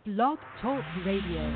Blog Talk Radio.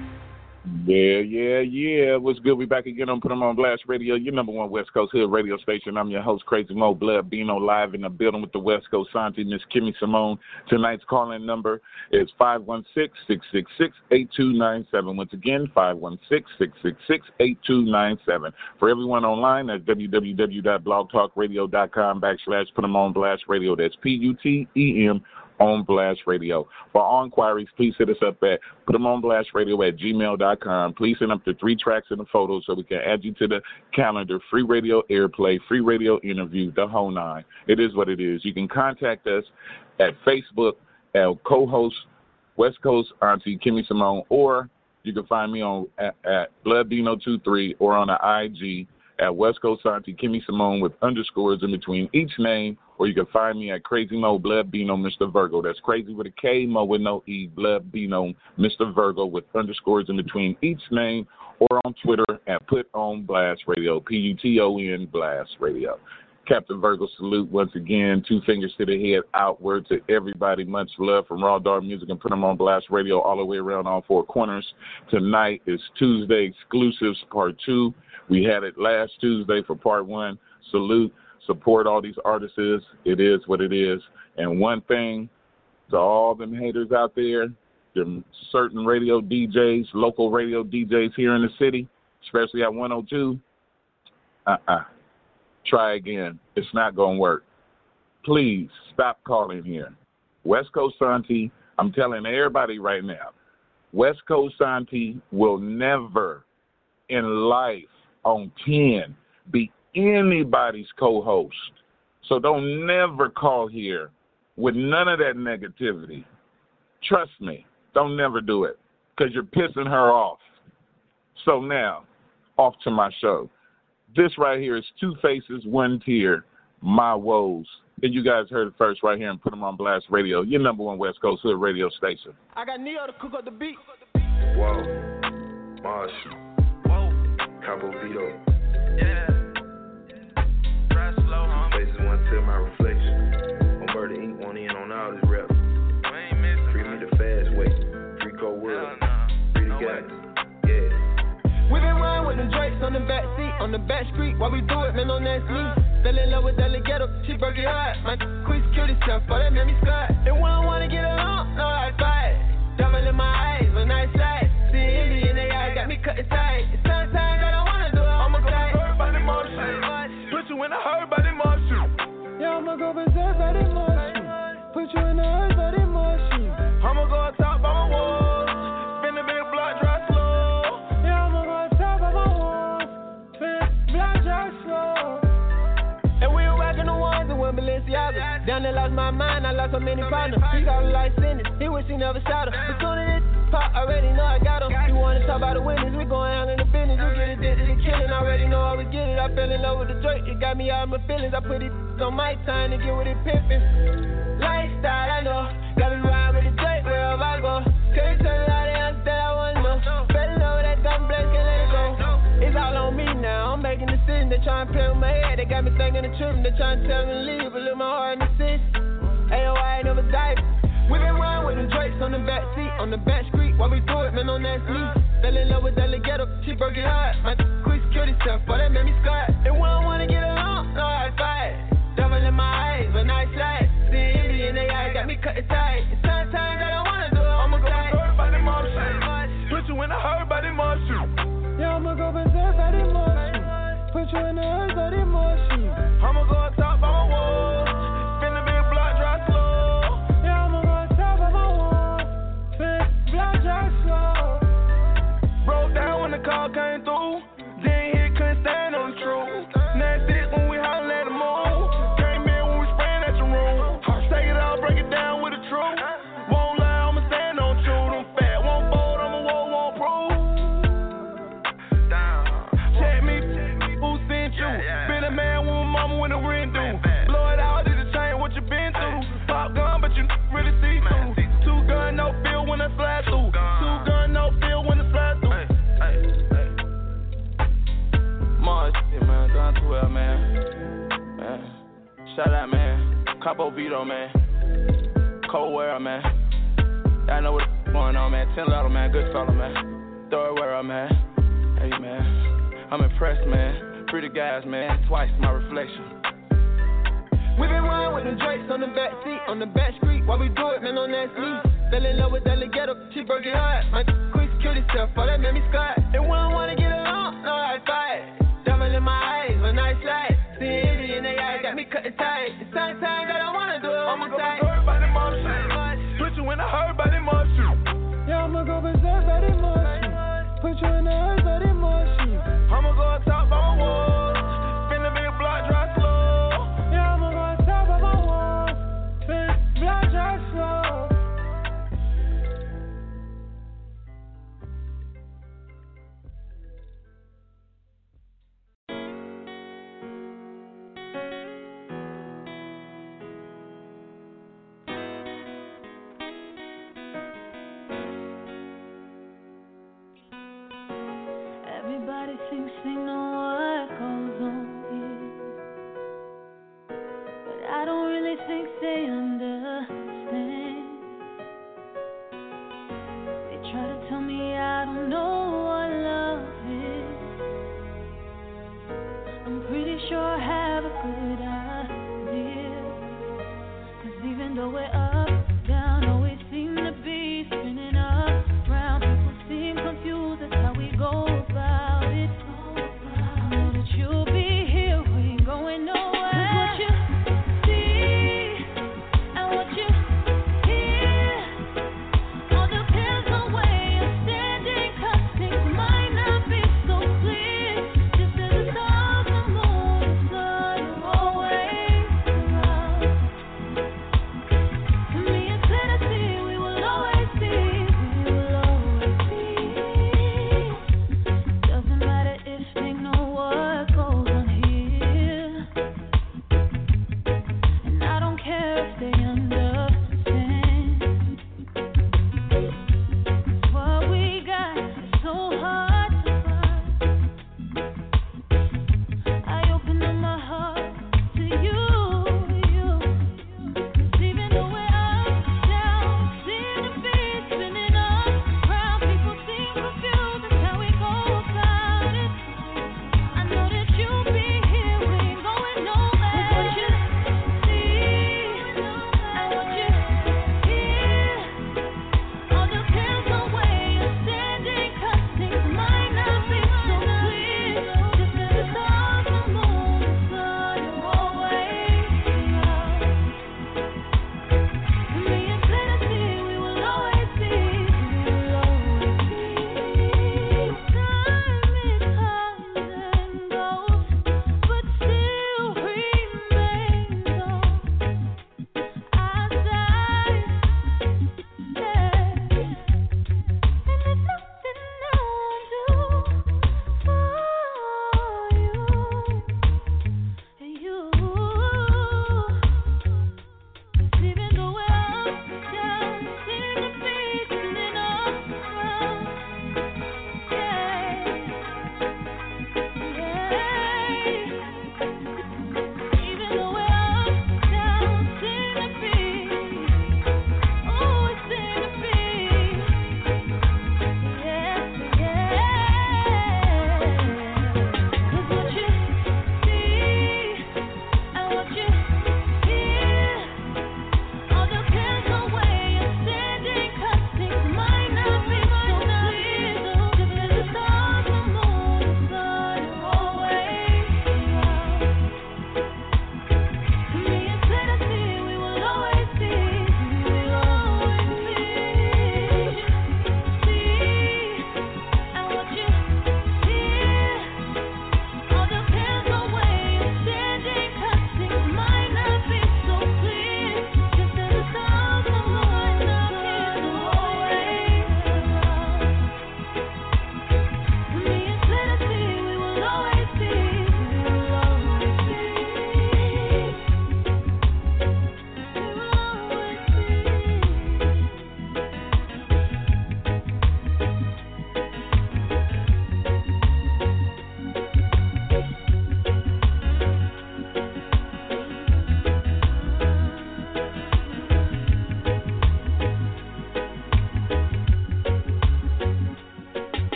Yeah. What's good? We back again on Put 'em on Blast Radio, your number one West Coast Hood radio station. I'm your host, Crazy Mo Blood, being on live in the building with the West Coast Santi, Miss Kimmy Simone. Tonight's call-in number is 516-666-8297. Once again, 516-666-8297. For everyone online, that's www.blogtalkradio.com/Put 'em on Blast Radio. That's PUTEM on Blast Radio. For all inquiries, please hit us up at putemonblast@gmail.com. Please send up the 3 tracks and the photos so we can add you to the calendar. Free radio airplay, free radio interview, the whole nine. It is what it is. You can contact us at Facebook at co-host West Coast Auntie Kimmy Simone, or you can find me on at BloodBino23 or on the IG at West Coast Auntie Kimmy Simone with underscores in between each name. Or you can find me at Crazy Mo Blood Bino Mr. Virgo. That's Crazy with a K, Mo with no E, Blood Bino Mr. Virgo with underscores in between each name, or on Twitter at Put On Blast Radio, PUTON Blast Radio. Captain Virgo salute once again. 2 fingers to the head, outward to everybody. Much love from Raw Dog Music and Put 'em on Blast Radio all the way around all 4 corners. Tonight is Tuesday Exclusives Part 2. We had it last Tuesday for Part 1. Salute. Support all these artists. It is what it is. And one thing to all them haters out there, them certain radio DJs, local radio DJs here in the city, especially at 102, try again. It's not going to work. Please stop calling here. West Coast Auntie, I'm telling everybody right now, West Coast Auntie will never in life on 10 be anybody's co-host. So don't never call here with none of that negativity. Trust me, don't never do it, because you're pissing her off. So now, off to my show. This right here is 2 Faces, 1 Tear, My Woes. And you guys heard it first right here and Put 'em on Blast Radio, your number one West Coast Hood radio station. I got Neo to cook up the beat. Whoa, Marshall. Whoa, Cabo Vito. Yeah. Faces, 1 Tear, my reflection. On Murder Inc. Want in on all this rap. Free me the fast way. Free cold world. Free the guys. Yeah. We been riding with the Drakes on the back seat, on the back street. While we do it, man, on that me. Fell in love with that Legato, she broke it hard. My quick killed herself, but that made me scared. They wouldn't want to get along, no, I fight. Devil in my eyes when I slide. See envy in their eyes, got me cutting tight. It's sometimes I don't want to do it, I'ma go hurt by the motion. Put you in a hurt by the motion. Yeah, I'ma go berserk by the motion. Put you in a hurt by the motion. I'ma go on top by my walls. Spin a big block, drive slow. Yeah, I'ma go on top by my walls. Spin block, drive slow. And we were rocking the ones that went Balenciaga. Down there lost my mind, I lost so many partners. He got a life sentence, he wish he never shot her. As soon as it pop, already know I got him. You wanna talk about the winners, we going out in the business. You get addicted to killing, already know I would get it. I fell in love with the Drake, it got me out of my feelings. I put it on my time to get with it pimpin'. Lifestyle, I know, got me ride with the Drake wherever I go. Can't tell a lot of else that I wanna know. Fell in love with that gun black, can't let it go. It's all on me now, I'm making decisions. They tryna play with my head, they got me thinking the truth. They tryna tell me to leave, but look my heart in the system. Ayo, I ain't never died. We been riding with the Drakes on the back seat, on the back street. While we do it, man, on that me. Fell in love with that Legato, she broke it hard. My quick killed herself, but that made me scared. They wouldn't want to get along, no, I fight. Devil in my eyes when I slide. See envy in their eyes, got me cutting tight. It's sometimes I don't want to do it, I'ma go hurt by the motion. Put you in a hurt by the motion. Yeah, I'ma go berserk by the motion. Put you in a hurt by the motion. I'ma go on top by my walls. Spin the big block, drive slow. Yeah, I'ma go on top by my walls. Spin block, drive slow. Broke down when the call came through. Didn't hear, couldn't stand on the truth. Next it when we holler at the moon. Came in when we spraying at your room. Take it out, break it down with the truth. Won't lie, I'ma stand on truth. I'm fat, won't fold, I'ma won't prove. Check me, who sent you? Been a man with my mama when the rent due. Blow it out, did it change what you been through? Pop gun, but you really see through. 2 gun, no feel when I slide through. 2 gun, no feel when I slide through. Mars, shit, man, done too well, man. Shout out, man. Cabo Vito, man. Cold world, man. I know what Going on, man. 10 letter, man. Good fella, man. Throw it where I'm at. Hey, man. I'm impressed, man. Pretty guys, man. Twice my reflection. We been riding with the Drakes on the back seat, on the back street. While we do it, man, don't ask me. Fell in love with that ghetto, she broke it hard. My quick killed himself, oh, that made me scarred. And we don't wanna get along, no, I fight. Devil in my eyes, when I slide. See envy in their eyes, got me cutting tight. It's time that I wanna do it on my side. I'ma go berserk by them motion. Put you in the herd by them motion. Yeah, I'ma go berserk by them motion. Put you in the herd by them motion. I'ma go on top by my wall. Spin the big block, drive slow. Yeah, I'ma go on top of my wall. Spin block, drive slow. Everybody thinks they know what goes on here, but I don't really think they understand. They try to tell me I don't know what love is. I'm pretty sure I have a good idea, 'cause even though we're up, down, always seem to be spinning up round. People seem confused, that's how we go about it. I know that you'll be here, we ain't going nowhere. 'Cause what you see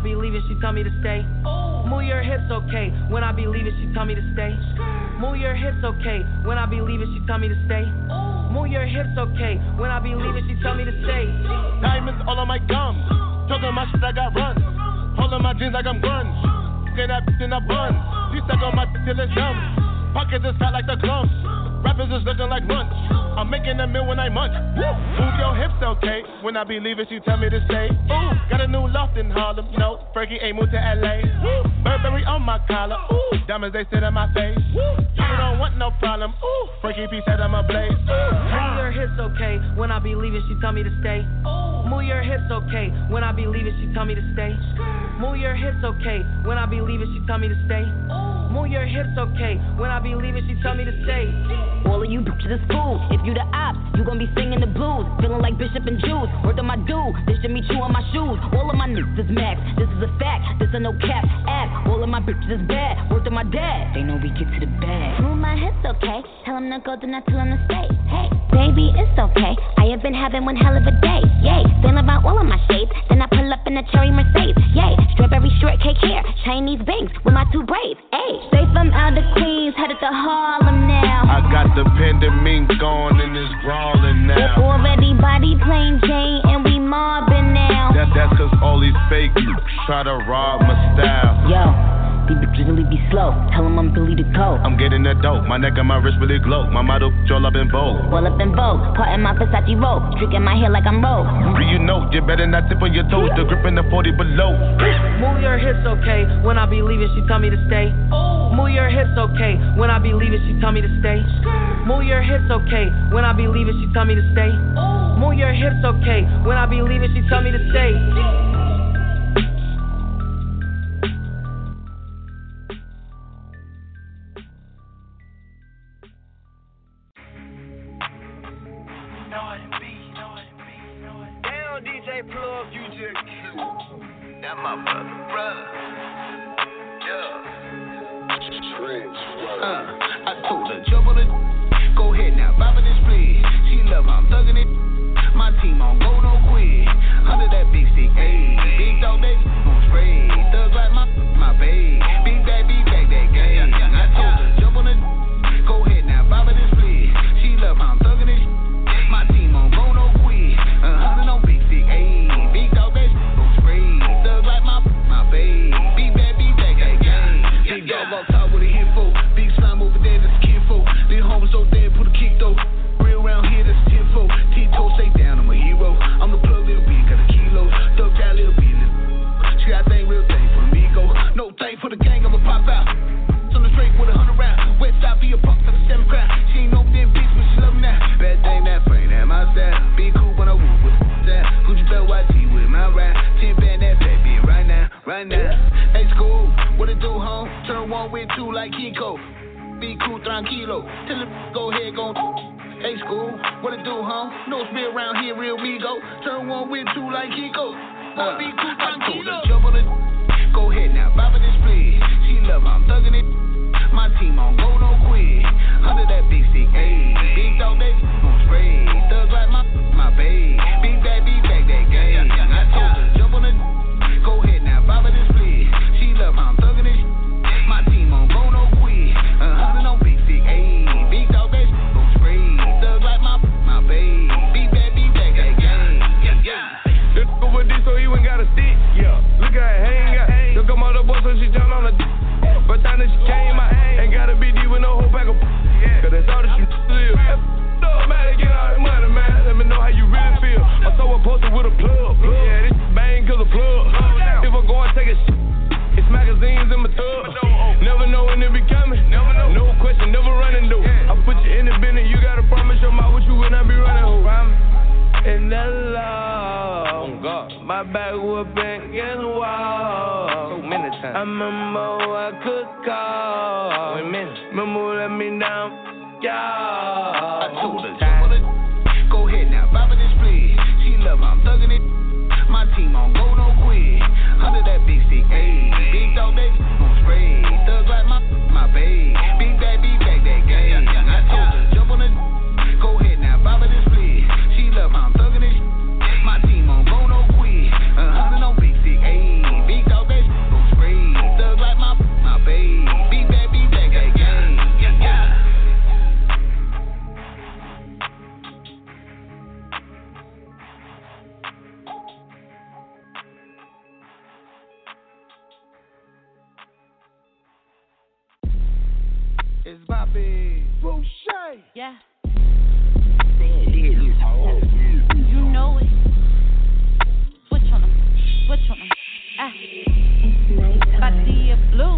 be leaving, she tell me to stay. Move your hips, okay. When I be leaving, she tell me to stay. Move your hips, okay. When I be leaving, she tell me to stay. Move your hips, okay. When I be leaving, she tell me to stay. Diamonds all on my gums. Talking my shit, I got runs. Holding my jeans like I'm grunge. Get that bitch in a bun. She stuck on my till it's dumb. Pockets is fat like the clumps. Rappers is looking like lunch. I'm making a meal when I munch. Move your hips, okay. When I be leaving, she tell me to stay. Ooh, got a new loft in Harlem. No, Fergie ain't moved to LA. Burberry on my collar. Ooh, diamonds they sit on my face. You don't want no problem. Ooh, Frankie P said I'm a blaze. Move your hips, okay. When I be leaving, she tell me to stay. Move your hips, okay. When I be leaving, she tell me to stay. Move your hips, okay. When I be leaving, she tell me to stay. Move your hips, okay. When I be leaving, she tell me to stay. All of you bitches is fools. If you the ops, you gon' be singing the blues. Feeling like Bishop and Juice. Word on my dude, they should meet you on my shoes. All of my niggas is max. This is a fact. This a no cap act. All of my bitches is bad. Word on my dad. They know we get to the bag. Move my hips, okay. Tell them to go, do not tell them to stay. Hey, baby, it's okay. I have been having one hell of a day. Yay, feeling about all of my shades. Then I pull up in a cherry Mercedes. Yay, strawberry shortcake hair. Chinese bangs with my two braids. Hey, straight from out of Queens, headed to Harlem now. I got the pandemic going and it's brawling now. Already body plain Jane and we mobbing now. That's cause all these fake you try to rob my style. Yo, these bitches really be slow. Tell them I'm Billy the Goat. I'm getting the dope. My neck and my wrist really glow. My model all up in vogue. All up in vogue. Part in my Versace robe. Streaking my hair like I'm Rogue. Do you know you better not tip on your toes? The grip in the 40 below. Move your hips, okay. When I be leaving, she tell me to stay. Move your hips, okay. When I be leaving, she tell me to stay. Move your hips, okay. When I be leaving, she tell me to stay. Move your hips, okay. When I be leaving, she tell me to stay. Damn, DJ Plug, you just cute. That motherfucker, bruh. Yeah. I told her, jump on it. Go ahead now, bobbing this split. She love how I'm thugging it. My team on go, no quit. Under that big stick, ayy. Big dog, they gon' spray. Thugs like my babe. Big back that game. I told her, jump on it. Go ahead now, bobbing this split. She love how I'm thugging it. My team on go, no quit. 100 on big stick, ayy. Big dog, they gon' spray. Thugs like my babe. Big back that game. Big dog on top with a hit for. Big slime over there, that's kinfolk. Little homies so dead, put a kick though. Real round here, that's tenfold. T-toe, stay down, I'm a hero. I'm the plug, little bit, got a kilo. Thug down, little bit. She got a thing, real thing for me, go. No thing for the gang, I'ma pop out. On the straight with 100 rounds. West side be a buck for the 7 crown. She ain't no damn bitch, but she love me now. Bad thing, that frame, that my style. Be cool when I woo with that. Gucci belt, YT with my ride. 10 band, that fat bitch right now, right now. Hey, school, what it do, home? Turn 1 with 2 like Kiko. Be cool, tranquilo. Tell it, go ahead, go. Hey, school, what it do, home? No it's real around here, real me go. Turn 1 with 2 like Kiko. Boy, be cool, tranquilo. Jump on it. Go ahead now, bobbing this split. She love how I'm thugging it. My team on go, no quit. Under that big stick, ayy. Big dog, they gon' spray. Thugs like my babe. Big back that game. I told her, jump on it. Go ahead now, bobbing this split. She love how I'm thugging it. My team on go, no quit. 100 on big stick, ayy. Big dog, they gon' spray. Thugs like my babe. Big back that game. This over this, so he went got a stick. Yeah, look at her hang out. Look at my other boy, so she jumped on the but time that she came, I ain't gotta be deep with no whole pack of cause that's all that you live. No, man, get all that money, man. Let me know how you really feel. I'm so posted with a plug. Yeah, this bang cause a plug. If I'm going to take a shit, it's magazines in my tub. Never know when it be coming. No question, never running though. I put you in the business, you gotta promise your mouth what you will not be running home. And that law, oh God, my back whooping against the wall. So many times. I remember I could call. Wait a minute. Remember let me down, y'all. I told her, jump on it. Go ahead now, bobbing this split. She love how I'm thugging it. My team on go, no quit. Under that big stick, ayy. Big dog, they gon' spray. Thugs like my babe. Big back that game. I told her, jump on it. Go ahead now, bobbing this split. She love how I'm thugging it. My team on go, no quit. 100 on big stick, ayy. Big dog. know it. Switch on them. Badia blue.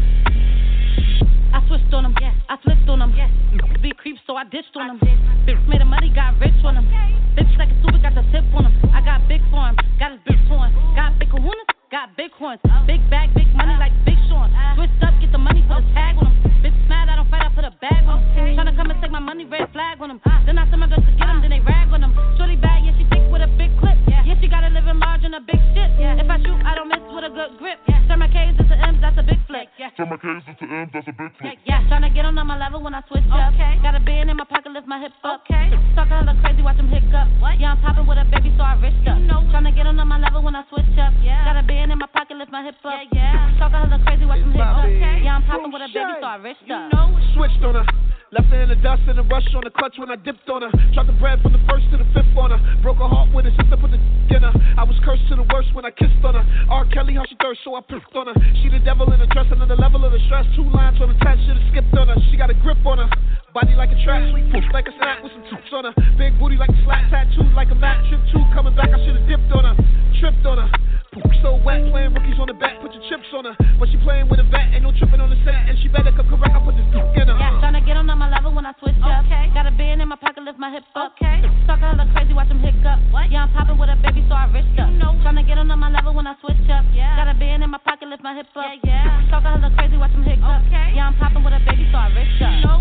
I switched on them, yeah. I flipped on them, yeah. Be creeps, so I ditched on them. Bitch made of money, got rich on them. Bitch like a super, got the tip on them. I got big for him, got his bitch on. Got big kahunas, got big horns. Big bag, big money like Big Sean. Switched up, get the money, put a tag on him. Bitch mad, I don't fight, I put a bag on him. Tryna come and take my money, red flag on him. Then I send my girls to get him, then they rag on him. Shorty bad, yeah, she thick with a big clip. Yeah, she gotta live in large and a big shit. If I shoot, I don't miss with a good grip. Turn my K's into M's, that's a big flip. Turn my K's into M's, that's a big flip. Tryna get on my level when I switch up. Got a band in my pocket, lift my hip up. Talk hella crazy, watch them hiccup. Yeah, I'm popping with a baby, so I rich up. Tryna get on my level when I switch up. Got a band in my pocket, lift my hip up. Talk hella crazy, watch them hiccup. Yeah, I'm popping with a baby, so I rich up. Switched on her. Left her in the dust and a rush on the clutch when I dipped on her. Dropped the bread from the first to the fifth on her. Broke her heart with her sister, put the in her. I was cursed to the worst when I kissed on her. R. Kelly, how she thirst, so I pissed on her. She the devil in a dress, another level of the stress. 2 lines on the test, should've skipped on her. She got a grip on her. Body like a track, poof like a snack with some toots on her. Big booty like a slap, tattooed like a mat. Trip 2 coming back, I should've dipped on her. Tripped on her. Poof so wet, playing rookies on the back, put your chips on her. But she playing with a vet, ain't no tripping on the set. And she better come correct, I put this in her. Tryna get on my level when I switch up. Got a band in my pocket, lift my hip up. Talk hella crazy, watch them hiccup. Yeah, I'm popping with a baby, so I rich up. Tryna get on my level when I switch up. Got a band in my pocket, lift my hip up. Talk hella crazy, watch them hiccup. Yeah, I'm popping with a baby, so I rich up.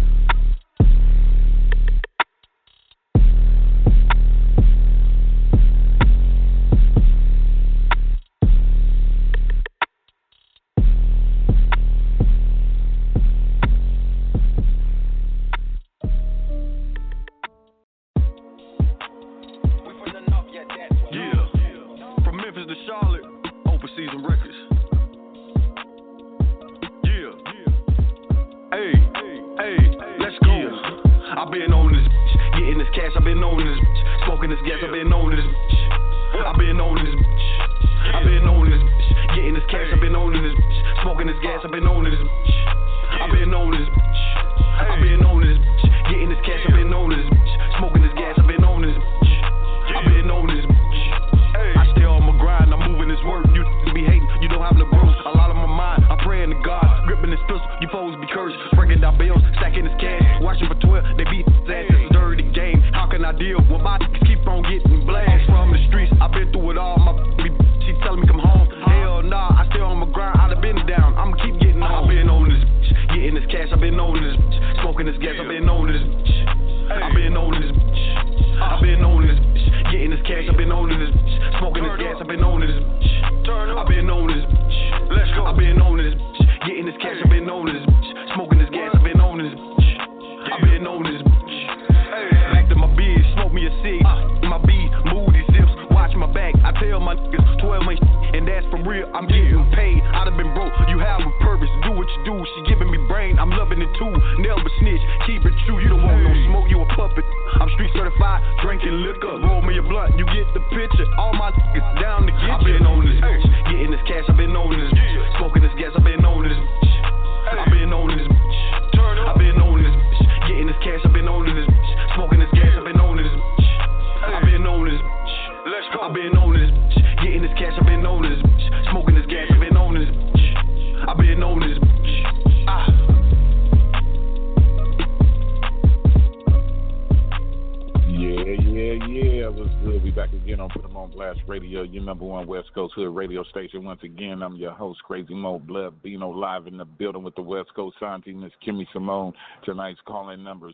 Station. Once again, I'm your host, Crazy Mo Blood Bino, live in the building with the West Coast Santi, Miss Kimmy Simone. Tonight's calling number is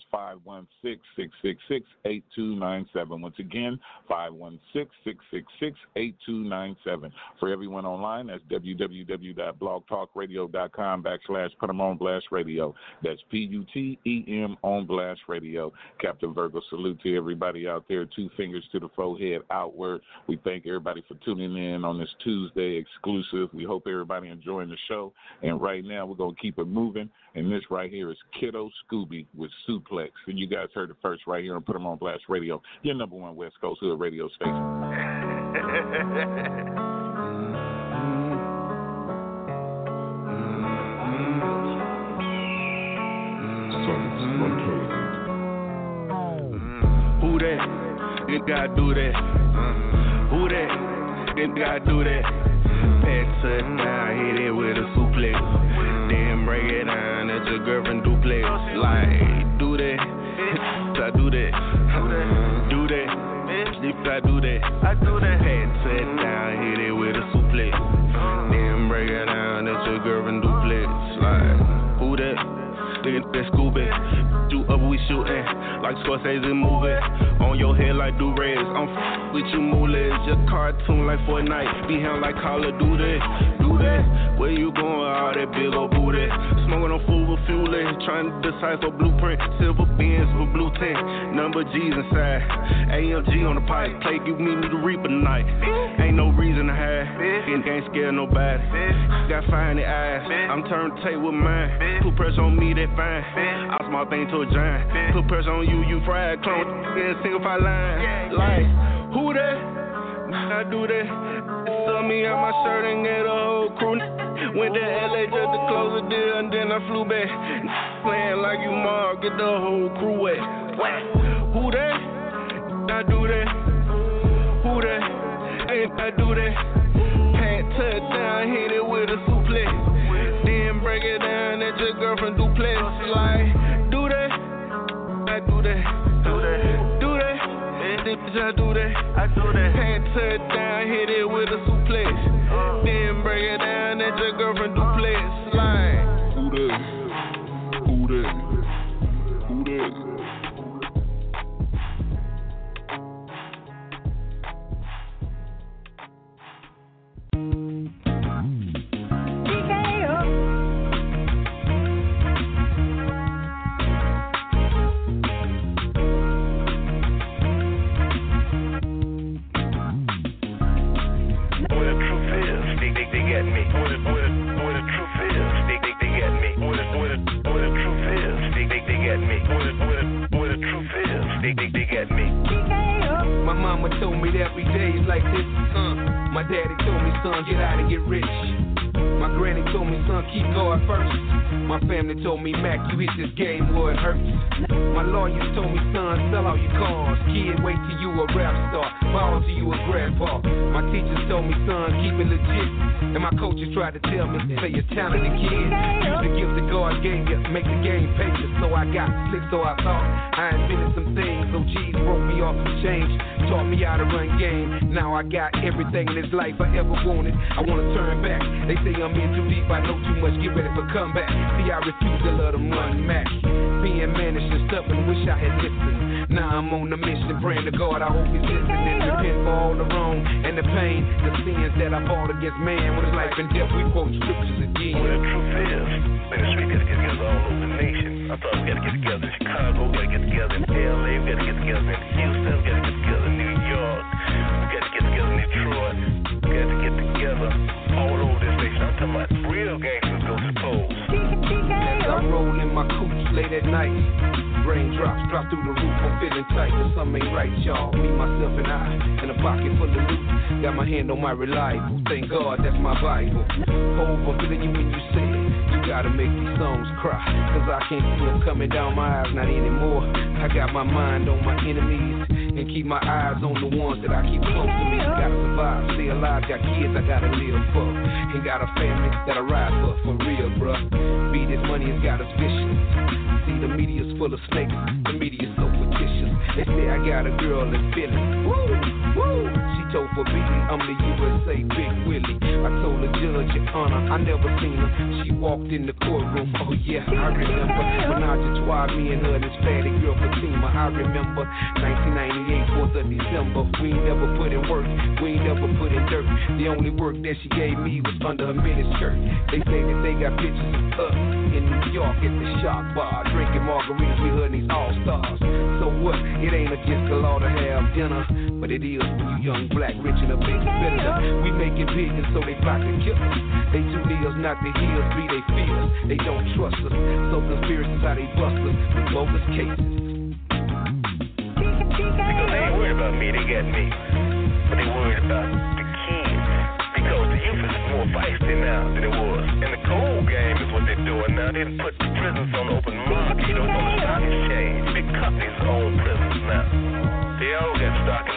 516-666-8297. Once again, 516-666-8297. For everyone online, that's www.blogtalkradio.com/Put 'em on Blast Radio. That's PUTEM on Blast Radio. Captain Virgo, salute to everybody out there. 2 fingers to the forehead outward. We thank everybody for tuning in on this Tuesday exclusive. We hope everybody enjoying the show. And right now, we're going to keep it moving. And this right here is Kiddo Scooby with Suplex. And you guys heard it first right here on Put 'em on Blast Radio, your number 1 West Coast Hood radio station. Who that? Nigga gotta do that. Who that? Nigga gotta do that. Pat touchdown, hit it with a suplex. Then break it down, let your girlfriend duplex. Like, do that. I do that. Do that. If I do that. I do that. Pat touchdown, hit it with a suplex. Then break it down, let your girlfriend duplex. Like, who that? Nigga, that Scooby. You up, we shootin' like Scorsese movie. On your head like do-rags. I'm with you, moolahs. Your cartoon like Fortnite. Be hand like Call of Duty. Do that. Where you going? All that big old booty. Smoking on food with fueling. Trying to decipher blueprint. Silver beans with blue tint. Number G's inside. AMG on the pipe. Play, give me the Reaper night. Ain't no reason to hide. Ain't scared nobody. Got fire in the eyes. I'm turning tape with mine. Put pressure on me, that fine. I small thing to a giant. Put pressure on you, you fried clone. Yeah, single file line. Like, who that? I do that. Saw me out my shirt and get a whole crew. Went to LA just to close the deal and then I flew back. Playing like you Mark, get the whole crew wet. Who that? I do that. Who that? I do that. Pat touchdown, hit it with a suplex. Then break it down, let your girlfriend duplex. Like, do that. I do that. Do that. Do that. I do that. I do that. Pat touchdown, hit it with a suplex. Then break it down, let your girlfriend duplex. Like, who that? Who that? Who that? Told me that every day's like this. My daddy told me, son, get out and get rich. My granny told me, son, keep God first. My family told me, Mac, you hit this game, boy, it hurts. My lawyers told me, son, sell all your cars. Kid, wait till you a rap star. Ball till you a grandpa. My teachers told me, son, keep it legit. And my coaches tried to tell me, say you're talented, kid. Use the gift that God gave you, make the game pay you. So I got slick, so I thought I invented some things. So G's broke me off the change, taught me how to run game. Now I got everything in this life I ever wanted. I wanna turn back. They say I'm in too deep, I know too much, get ready for comeback. See, I refuse to let them run Mac. Being managed and stubborn, wish I had listened. Now I'm on the mission, praying to God, I hope he's listening. Repent for all the wrong and the pain, the sins that I fought against man. When it's life and death, we quote scriptures again. Well, the truth is, man, the street gotta get together all over the nation. I thought we gotta get together in Chicago, gotta get together in LA, we gotta get together in Houston, we gotta get together in New York, we gotta get together in Detroit, we gotta get together all over this nation. I'm talking about real gangsters go to polls. As I roll in my cooch late at night, raindrops drop through the roof, I'm feeling tight, but something ain't right, y'all. Me, myself, and I, in a pocket full of loot. Got my hand on my reliable, thank God that's my Bible. Hope I'm feeling you when you say it. You gotta make these songs cry, cause I can't see them coming down my eyes, not anymore. I got my mind on my enemies, and keep my eyes on the ones that I keep close to me. Gotta survive, stay alive, got kids I gotta live for, and got a family that I ride for real, bruh. Beat this money has got us vicious. See, the media's full of snakes, the media's so fictitious. They say I got a girl that's feeling, woo, woo. She told for Biggie, I'm the USA Big Willie. I told the judge, Your Honor, I never seen her. She walked in the courtroom, oh yeah, I remember. When I intertwined me and her, this fatty girl Fatima, I remember. 1998, 4th of December. We ain't never put in work, we ain't never put in dirt. The only work that she gave me was under her miniskirt. They say that they got pictures of us in New York at the Shark Bar, drinking margaritas with her and these all-stars. So what? It ain't against the law to have dinner, but it is when you young, black, rich, and a big spender. We making billions, so they plot to kill us. They too nails, not the heels, be they fears. They don't trust us, so conspiracies how they bust us with bogus cases. Because they ain't worried about me, they got me. But they worried about the kids. Because the youth is more feisty now than it was. And the cold game is what they're doing now. They put the prisons on the open market, on the stock exchange. Big companies own prisons now. They all got stock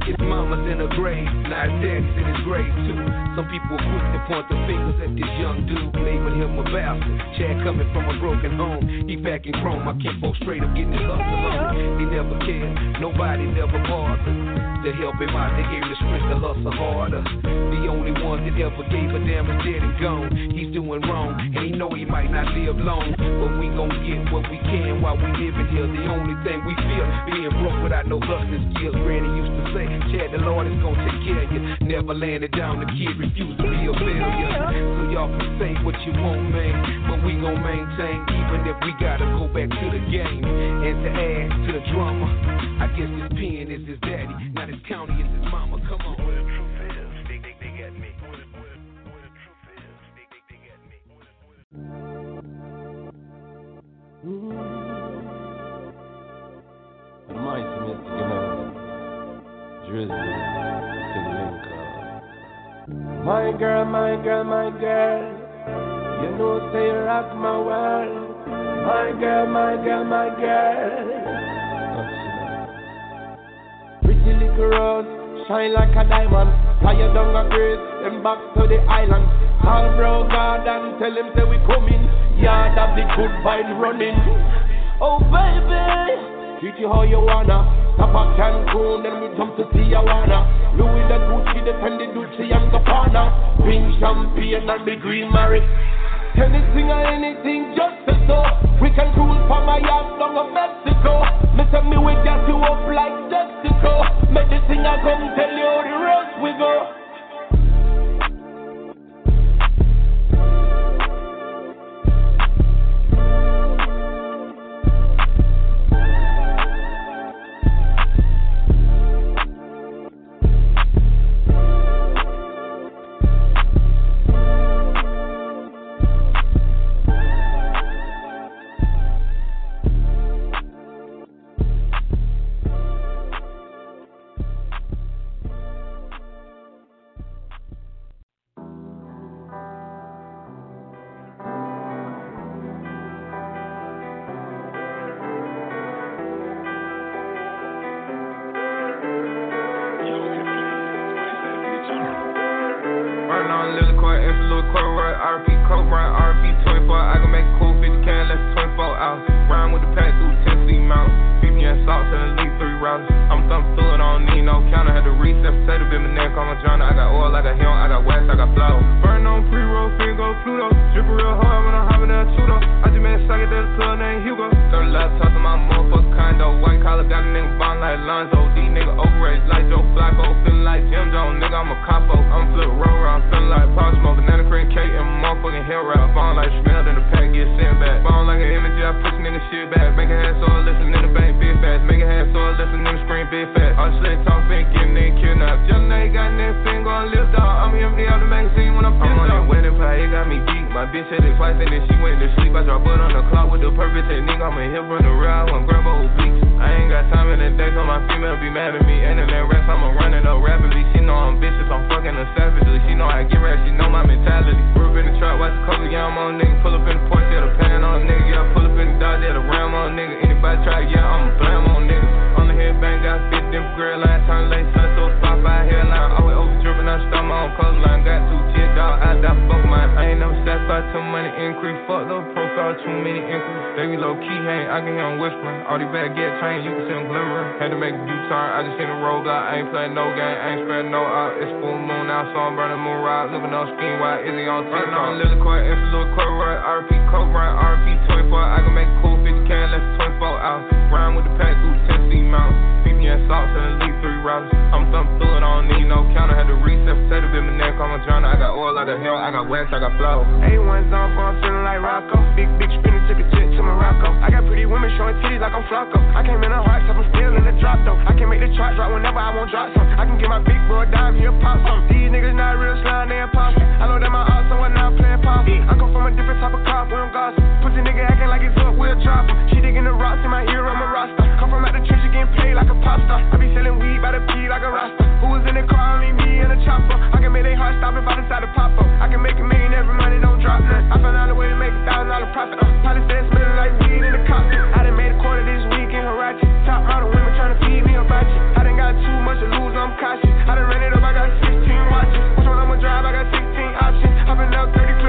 His mama's in her grave, now his daddy's in his grave too. Some people are quick to point the fingers at this young dude, label him a bastard. Chad coming from a broken home, he back in chrome. I can't go straight up getting his hustle on. He never cared, nobody never bothered to help him out. They gave him the strength to hustle harder. The only ones that ever gave a damn is dead and gone. He's doing wrong, and he know he might not live long, but we gon' get what we can while we living here. The only thing we feel, being broke without no hustling skills. Granny used to say, Chad, the Lord is gon' take care of you. Never landed down, the kid refused to be a failure. So y'all can say what you want, man, but we gon' maintain, even if we gotta go back to the game. And to add to the drama, I guess this pen is his daddy, now this county is his mama. Come on. Where the truth is, they got me. Where the truth is, they got me. Mighty Mr. Drizzy, my girl, my girl, my girl, you know say you rock my world. My girl, my girl, my girl. Pretty little rose, shine like a diamond. Fly you down a grace, then back to the island. Call bro God and tell him say we coming. Yard of the good vine running. Oh baby, treat you how you wanna. Stop at Cancun, then we jump to Tijuana. Louis the Gucci, the Fendi Gucci and Gabbana. Pink champagne and the green Mary. Anything or anything, just to so. We can cruise from Miami down to Mexico. Me tell me we got you up like Mexico. Medicine I come tell you how the rest we go.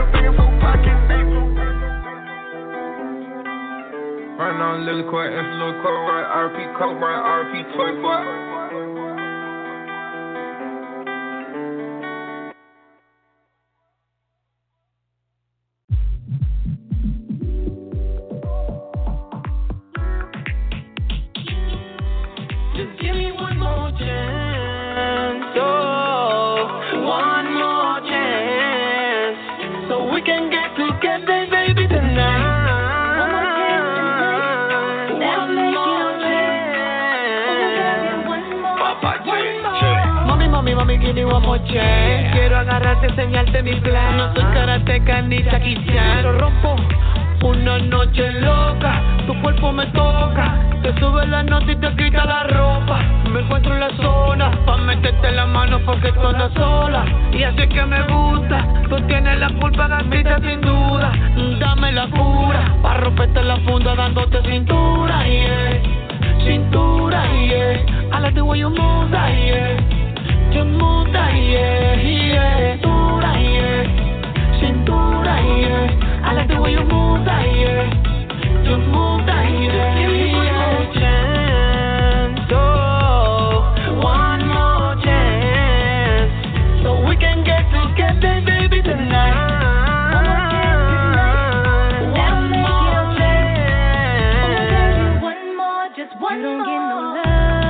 thinking for pocket. Running on Lily Court, Influence Court, right? RP Coke, right? RP Toy Court. One more chance. Quiero agarrarte, enseñarte mi plan. No soy karateca ni Jackie Chan. Lo rompo, una noche loca. Tu cuerpo me toca, te sube la nota y te quita la ropa. Me encuentro en la zona, pa' meterte la mano porque tú andas sola. Y así es que me gusta, tú tienes la culpa, gatita, sin duda. Dame la cura, pa' romperte la funda dándote cintura, yeah. Cintura, yeah. I like the way you move, yeah. You move that, yeah, yeah. Cintura, yeah. Cintura, yeah. I like the way you move that, yeah. You move that, yeah. Give me one more chance, oh, one more chance, so we can get together, baby, tonight. One more chance. One more, just one more. You don't get no love.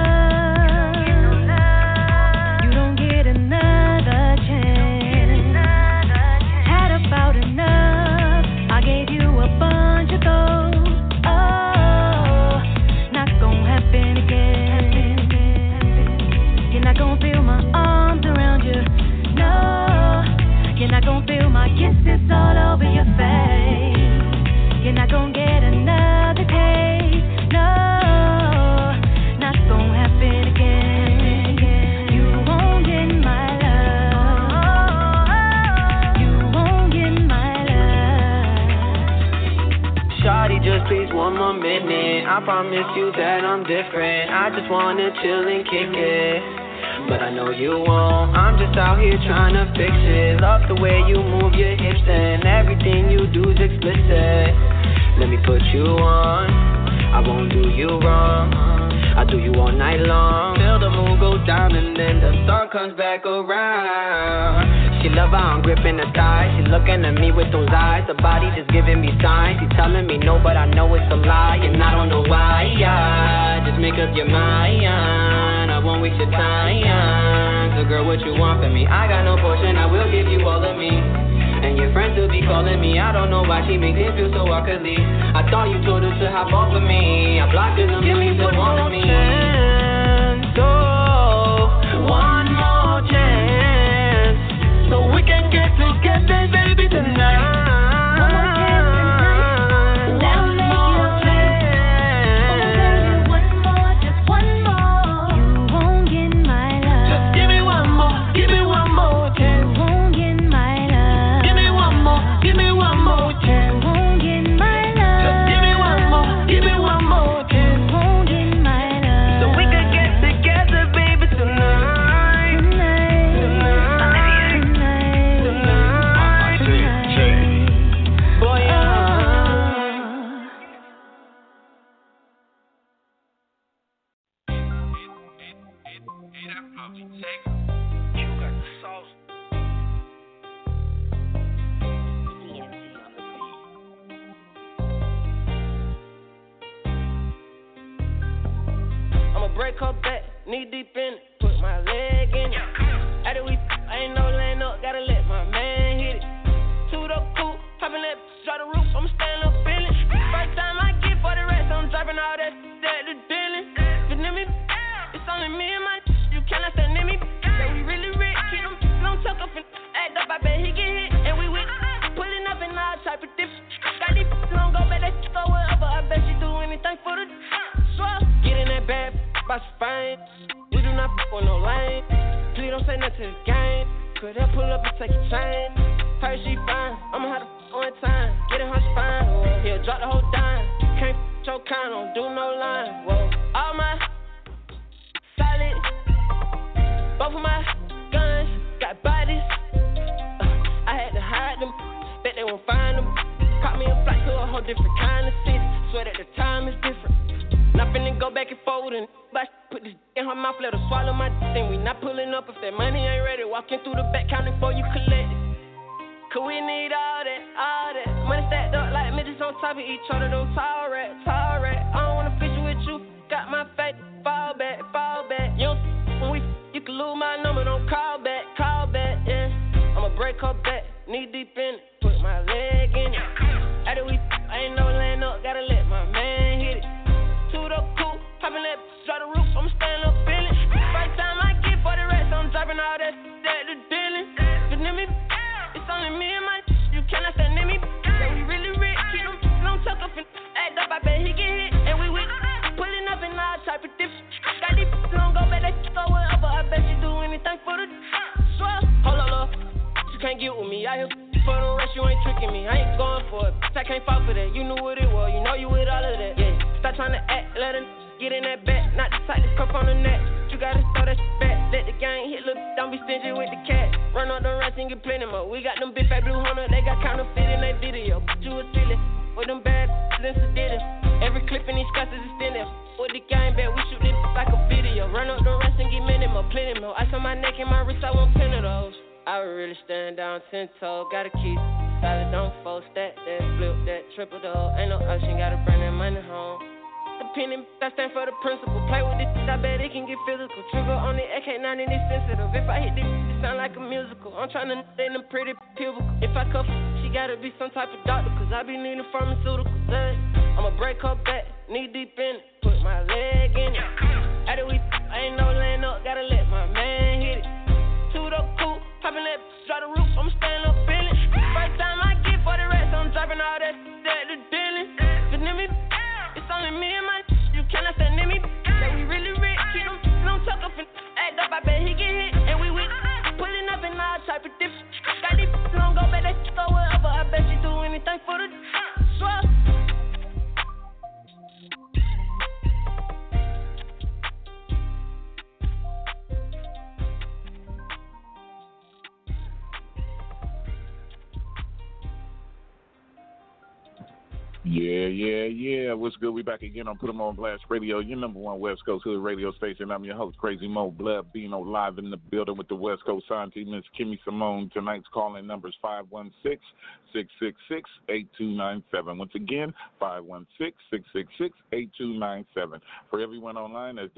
Kisses all over your face. You're not gonna get another taste. No, not gonna happen again. You won't get my love. You won't get my love. Shawty, just please one more minute. I promise you that I'm different. I just wanna chill and kick it. But I know you won't, I'm just out here trying to fix it. Love the way you move your hips and everything you do is explicit. Let me put you on, I won't do you wrong. I do you all night long, till the moon goes down and then the sun comes back around. She love how I'm gripping her thighs, she looking at me with those eyes. The body just giving me signs, she's telling me no but I know it's a lie. And I don't know why, just make up your mind. I won't waste your time. So girl, what you want from me? I got no portion, I will give you all of me. And your friends will be calling me. I don't know why she makes it feel so awkwardly. I thought you told her to hop off of me. I blocked her, them you still wanted me. Chance, oh, one more chance, so we can get together, baby, tonight. Break her back, knee deep in it, put my leg in it. After we, I ain't no laying up, gotta let my man hit it. Two door coupe, poppin' that, try the roof, I'ma stand up feeling. First time I get for the rest, I'm dropping all that the dealing. But near me, it's only me and my, you cannot stand near me. Yeah, we really rich, keep them don't tuck up and act up, I bet he get hit. And we with, pulling up in all type of dips. Got these don't go back, that go wherever, I bet she do anything for the swell. Get in that bad. About fine, we do not fuck with no lane. Please don't say nothing to the game. Could I pull up and take a chain? Heard she fine, I'ma have to one time. Get in her spine, he'll drop the whole dime. Can't f your kind, don't do no line. Whoa, all my solid, both of my guns got bodies. I had to hide them, bet won't find them. Caught me a flight to a whole different kind of city. Swear that the time is different. Not finna go back and forth and put this in her mouth, let her swallow my thing. We not pulling up if that money ain't ready. Walking through the back counting before you collect it. Cause we need all that, all that. Money stacked up like midgets on top of each other. Them tall rats, tall rats. I don't wanna fish with you. Got my face, fall back, fall back. You don't when you can lose my number, don't call back, yeah. I'ma break her back, knee deep in it, put my leg in it. After I ain't no laying up, gotta let my man hit it. Two door coupe, poppin' that drop the roof, I'ma stand up feeling. First time I get 40 racks, I'm dropping all that the dealing. But near me, it's only me and my you cannot stand near me. Yeah, we really rich, keep them don't tuck up and act up, I bet he get hit. And we pulling up in all type of dips. Got these don't go back, that go wherever. I bet you do anything for the swear. Hold on, love. You can't get with me. I hear for the rest, you ain't tricking me. I ain't going for it. I can't fall for that. You knew what it was. You know you with all of that. Yeah. Stop trying to act, let her get in that back. Not the type to cuff on the neck. You gotta throw that shit back. Let the gang hit, look, don't be stingy with the cat. Run on the rest and get plenty more. We got them big fat blue Hunter. They got counterfeit in their video. But you was silly. With them bad since it did it. Every clip in these cuts is extended. With the gang back, we shoot this like a video. Run up the rest and get many more, plenty more. Ice on my neck and my wrist, I want 10 of those. I would really stand down 10 toes. Gotta keep solid, don't fold, stack that, flip that, triple though. Ain't no option, gotta bring that money home. The penny, I stand for the principle. Play with this, I bet it can get physical. Trigger on the AK-9 and it's sensitive. If I hit this, it sound like a musical. I'm tryna in them pretty pubical. If I cuff, she gotta be some type of doctor, cause I be needing pharmaceuticals. I'ma break her back, knee deep in it, put my leg in it. After I ain't no laying up, gotta let my man hit it. Two door coupe, poppin' that, drop the roof, I'ma stand up feeling. First time I get 40 racks, I'm dropping all that the dealing. Cause near me, it's only me and my you cannot stand near me. Yeah, we really rich, keep them don't tuck up and act up, I bet he get hit. And we pulling up in all type of dips. Got these don't go back, that go wherever. I bet you do anything for the swear. Yeah. What's good? We back again on Put 'em on Blast Radio, your number one West Coast Hood radio station. I'm your host, Crazy Mo Blood Bino, live in the building with the West Coast Santi, Miss Kimmy Simone. Tonight's calling number is 516-666-8297. Once again, 516-666-8297. For everyone online, that's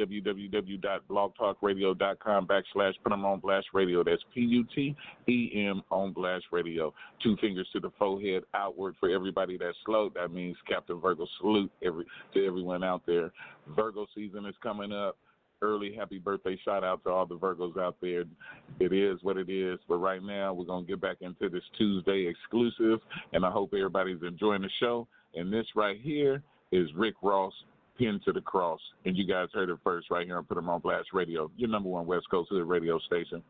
www.blogtalkradio.com/Put 'em on Blast Radio. That's PUTEM on Blast Radio. 2 fingers to the forehead outward for everybody that's slow. That means Captain Virgo salute to everyone out there. Virgo season is coming up. Early happy birthday shout out to all the Virgos out there. It is what it is. But right now we're going to get back into this Tuesday exclusive, and I hope everybody's enjoying the show. And this right here is Rick Ross, Pinned to the Cross. And you guys heard it first right here on Put 'em on Blast Radio, your number one West Coast Hood radio station.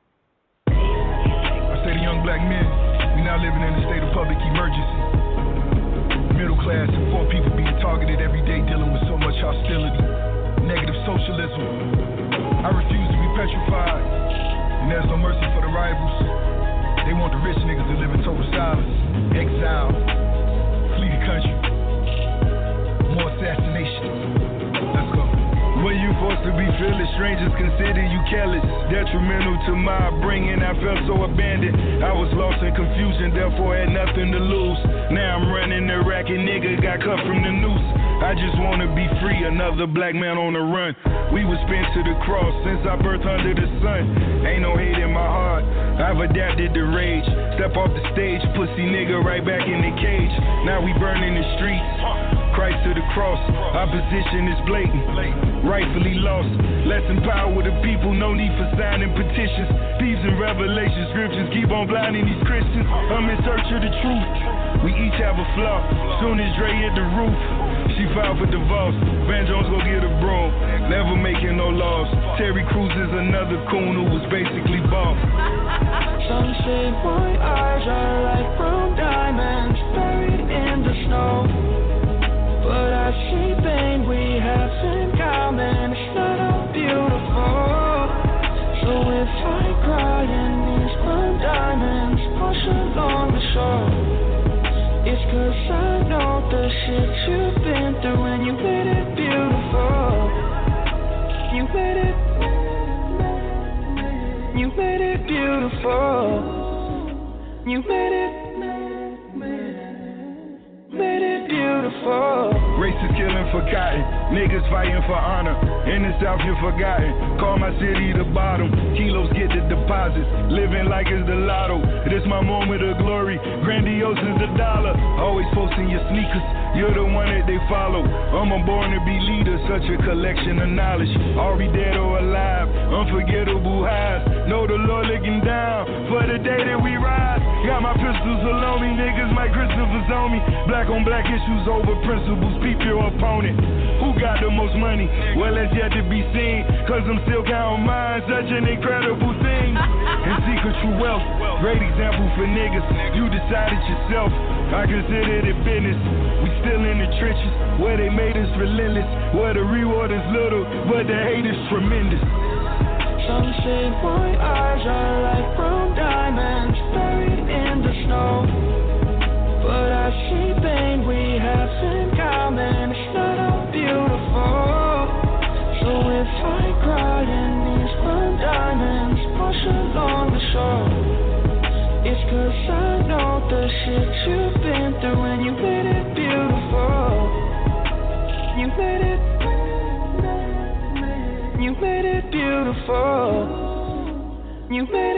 I say to young black men, we now living in a state of public emergency. Middle class and poor people being targeted every day, dealing with so much hostility, negative socialism. I refuse to be petrified, and there's no mercy for the rivals. They want the rich niggas to live in total silence, exile, flee the country, more assassination. Let's go. When you forced to be fearless, strangers consider you careless, detrimental to my upbringing. I felt so abandoned. I was lost in confusion, therefore had nothing to lose. Now I'm running the racket, nigga got cut from the noose. I just wanna be free, another black man on the run. We was pinned to the cross since I birthed under the sun. Ain't no hate in my heart, I've adapted to rage. Step off the stage, pussy nigga right back in the cage. Now we burning the streets, Christ to the cross. Opposition is blatant, rightfully lost. Let's empower the people, no need for signing petitions. Thieves and revelation scriptures keep on blinding these Christians. I'm in search of the truth, we each have a flaw. Soon as Dre hit the roof, she filed for divorce. Van Jones go get a broom, never making no laws. Terry Crews is another coon who was basically bought. Some say my eyes are like brown diamonds buried in the snow, but I see pain we have in common. It's not all beautiful. So if I cry in these brown diamonds, wash along the shore. the shit you've been through and you made it beautiful. You made it beautiful. You made it beautiful. Racists killing for cotton, niggas fighting for honor. In the South you're forgotten, call my city the bottom. Kilos get the deposits, living like it's the lotto. This my moment of glory, grandiose as the dollar. Always posting your sneakers, you're the one that they follow. I'm born to be leader, such a collection of knowledge. Are we dead or alive? Unforgettable highs. Know the Lord looking down for the day that we rise. Got my pistols along me, niggas, my Christopher's on me. Black on black issues over principles, peep your opponent. Who got the most money? Well, that's yet to be seen, cause I'm still counting mine, such an incredible thing. And secret true wealth, great example for niggas. You decided yourself, I consider it business. We still in the trenches, where they made us relentless, where the reward is little, but the hate is tremendous. Some say my eyes are like brown diamonds buried in the snow, but I see pain we have in common. It's not all beautiful. So if I cry in these brown diamonds wash along the shore, it's cause I know the shit you've been through and you made it beautiful. You made it beautiful. You made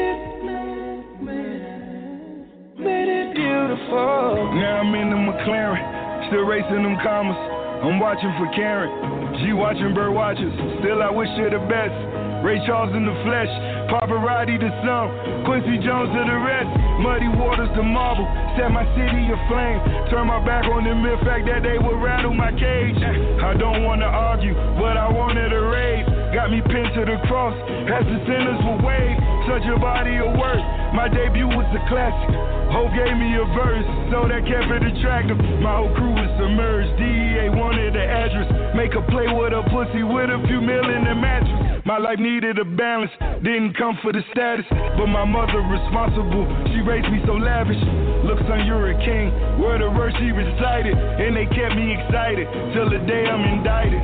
it beautiful. Now I'm in the McLaren, still racing them commas. I'm watching for Karen, she watching bird watchers. Still I wish her the best. Ray Charles in the flesh, Pavarotti to some, Quincy Jones to the rest. Muddy waters to marble, set my city aflame. Turn my back on the mere fact that they would rattle my cage. I don't wanna argue, but I wanted to rave. Got me pinned to the cross, as the sinners will wave. Such a body of work, my debut was a classic. Hope gave me a verse, so that kept it attractive. My whole crew was submerged, DEA wanted the address. Make a play with a pussy with a few mil in the mattress. My life needed a balance, didn't come for the status, but my mother responsible, she raised me so lavish. Look son, you're a king, word of verse she recited, and they kept me excited, till the day I'm indicted.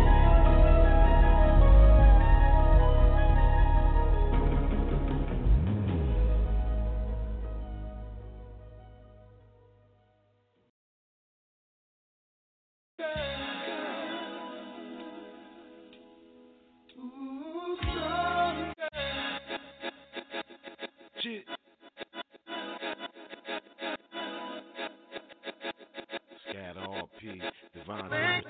Scat RP, Divine.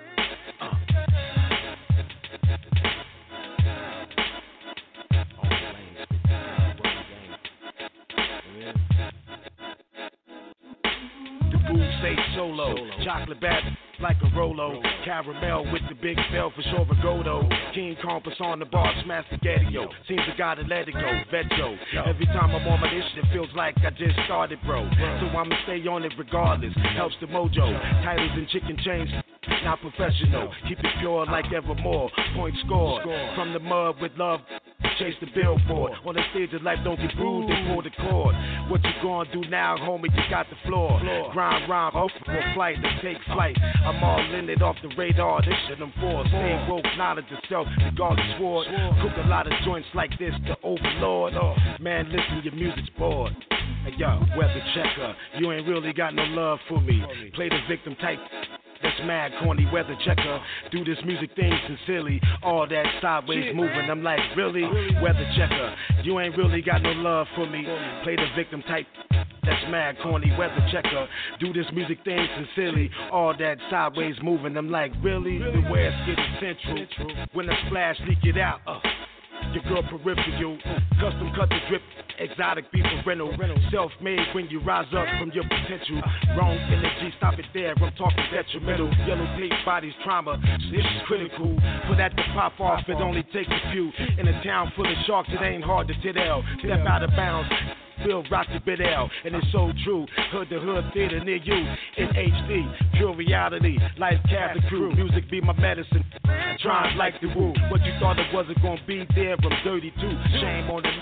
The boo say solo, chocolate bat like a Rolo, caramel with the big bell for sure Godo. King Compass on the bar, smash spaghetti, yo. Seems I gotta let it go, veto. Every time I'm on my dish, it feels like I just started, bro. So I'ma stay on it regardless, helps the mojo. Titles and chicken chains, not professional. Keep it pure like evermore, point scored. From the mud with love, chase the billboard. On the stage of life, don't get bruised, they pull the cord. What you gonna do now, homie, you got the floor. Grind, rhyme, off for flight, let's take flight. I'm all in it off the radar, this shit I'm for. Stay woke, knowledge of self, regardless sword. Cook a lot of joints like this to overlord. Man, listen, your music's bored. Hey yo, weather checker, you ain't really got no love for me. Play the victim type. That's mad corny weather checker. Do this music thing sincerely. All that sideways moving, I'm like, really? Weather checker, you ain't really got no love for me. Play the victim type. That's mad corny weather checker. Do this music thing sincerely. All that sideways moving, I'm like, really? The way it's getting central. When I splash, leak it out. Your girl peripheral, custom cut the drip, exotic beef for rental. Self-made when you rise up from your potential. Wrong energy, stop it there, I'm talking detrimental. Yellow tape, bodies, trauma, this is critical. For that to pop off, it only takes a few. In a town full of sharks, it ain't hard to tell. Step out of bounds, Bill rock the bit L, and it's so true. Hood to hood theater near you in HD, pure reality. Life Catholic crew, music be my medicine. Trying like the woo. What you thought it wasn't gonna be there, I'm 32. Shame on the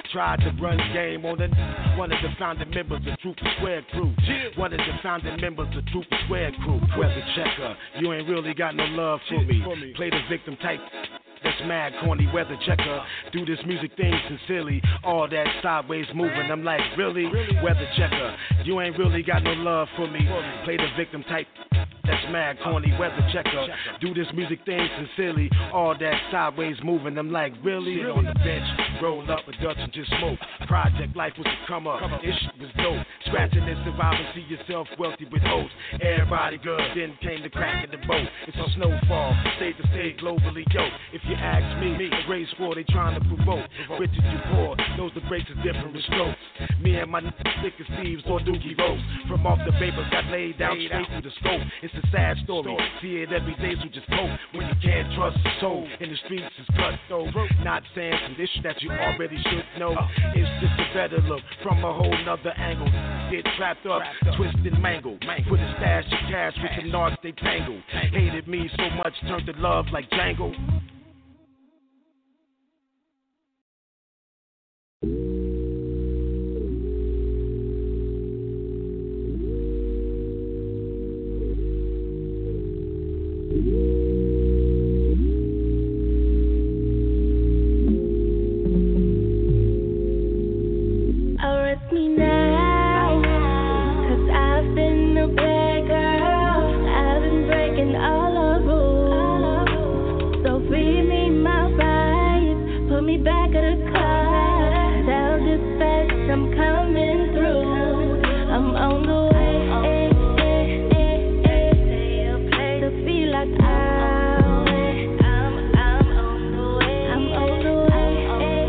Tried to run game on the one of the founding members of Troop Square Crew. One of the founding members of Troop Square Crew. Weather checker, you ain't really got no love for me. Play the victim type. That's mad corny weather checker. Do this music thing sincerely. All that sideways moving. I'm like, really? Weather checker, you ain't really got no love for me. Play the victim type. That's mad corny weather checker. Do this music thing sincerely. All that sideways moving. I'm like, really? Sit on the bench, roll up a Dutch and just smoke. Project life was a come up. This shit was dope. Scratching and surviving, see yourself wealthy with hopes. Everybody good, then came the crack in the boat. It's a snowfall, state to state globally, yo. If you ask me, the grade score they trying to provoke. Rich as you poor, knows the breaks is different with strokes. Me and my thick as thieves or dookie ropes. From off the paper, got laid down straight through the scope. It's a sad story. See it every day, so just cope. When you can't trust the soul, in the streets is cutthroat. Not saying some issue that you already should know. It's just a better look from a whole nother angle. Get trapped up, twisted, mangled. Put a stash of cash with some narcs they tangled. Hated me so much, turned to love like Django. Arrest me now, 'cause I've been a bad girl. I've been breaking all the rules. So free me my rights, put me back in the car. Tell dispatch I'm coming through. I'm on the way. To feel like I'm on the way. I'm on the way.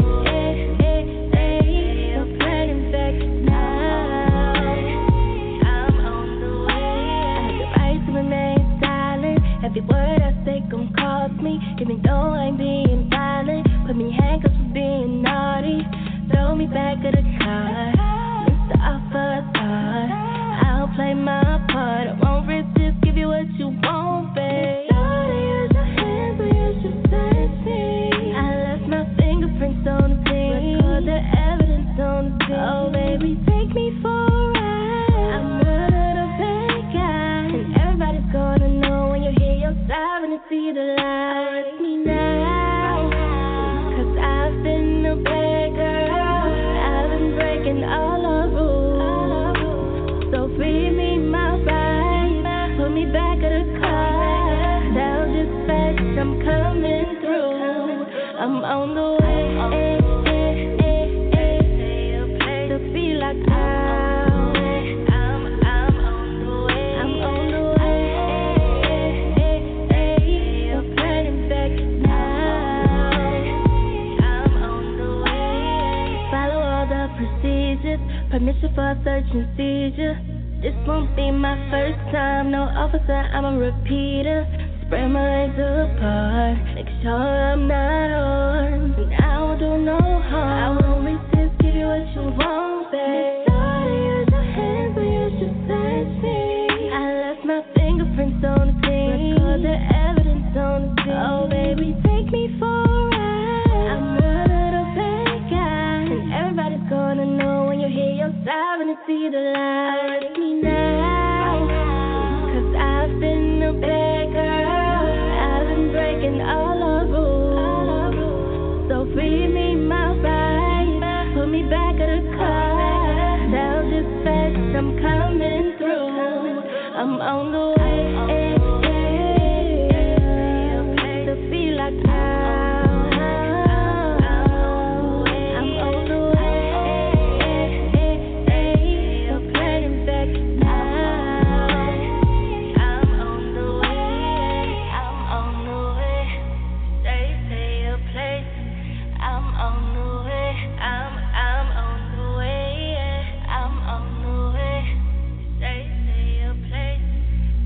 So planning back now. I'm on the way. I have the right to remain silent. Every word I say gon' cost me, even though I'm being violent. Put me handcuffs for being naughty. Throw me back at the car. Mr. Offer a thought. I'll play my part. I won't resist, give you what you want, babe. Use your hands, but you should touch me. I left my fingerprints on the scene. Record the evidence on the scene. Oh, baby, take me for a ride. I'm not a bad guy, and everybody's gonna know when you hear your siren and see the light. Arrest me now, 'cause I've been a bad girl. I've been breaking all the rules. So free me my rights, put me back in the car. Tell dispatch I'm coming through. I'm on the way. To feel like I'm on the way. I'm on the way. So planning back now. I'm on the way. Follow all the procedures. Permission for a search and seizure. This won't be my first time. No officer, I'm a repeater. Spread my legs apart. Make sure I'm not armed. And I won't do no harm. I won't resist, give you what you want, babe. Use your hands, but you should touch me. I left my fingerprints on the scene. Record the evidence on the scene. Oh, baby, take me for a ride. I'm not a bad guy, and everybody's gonna know when you hear your siren and see the light. Arrest me now, 'cause I've been a bad girl. I've been breaking all the rules. So free me my rights, put me back in the car. Tell dispatch I'm coming through. I'm on the way. To feel like I'm on the way. So planning back now. I'm on the way. I'm on the way. Say a place. I'm on the way. I'm on the way. I'm on the way. Say a place.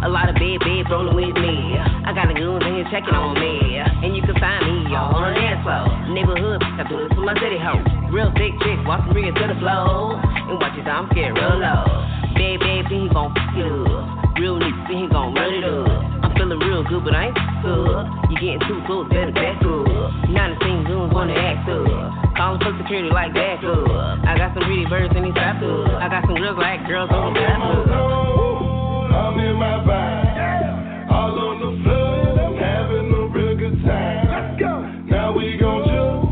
A lot of bad rolling with me. I got the goons in here checking on me. And you can find me on the dance floor. Neighborhood, I do this for my city hoe. Real thick chick, walk from real to the flow. And watch this, I'm scared real low. Bad, think he gon' f it up. Real nigga, think he gon' run it up. I'm feeling real good, but I ain't good. You getting too close, better back up. Now the same goons wanna act up. Call them for security like back up. I got some pretty birds in these trap up. I got some girls like girls on the trap up. I'm in my vibe, all on the floor, and I'm having a real good time. Let's go. Now we gon' jump,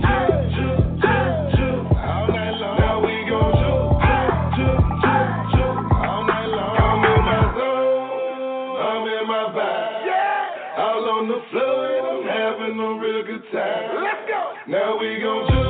all night long. Now we gon' jump, all night long. I'm in my zone, I'm in my vibe, all on the floor, and I'm having a real good time. Let's go. Now we gon' jump.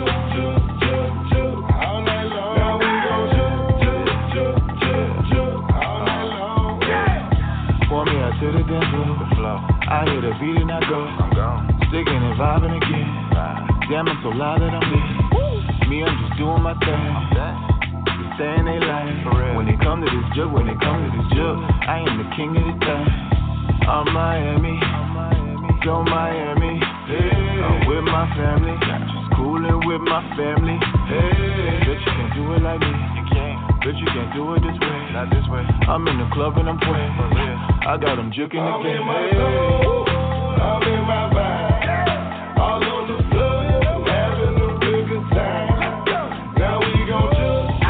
To the dental, I hear the beat and I go. I'm gone. Sticking and vibing again. Damn, I'm so loud that I'm lit. Me, I'm just doing my thing. They saying they lying. When they come to this jug, I am the king of the thing. I'm Miami, so Miami. Hey. I'm with my family, just coolin' with my family. Hey. Bet you can't do it like me. You can't. Bet you can't do it this way. Not this way. I'm in the club and I'm playing. I got them juking again. I'm in my vibe, all on the floor, and I'm having a real good time. Now we gon' jump,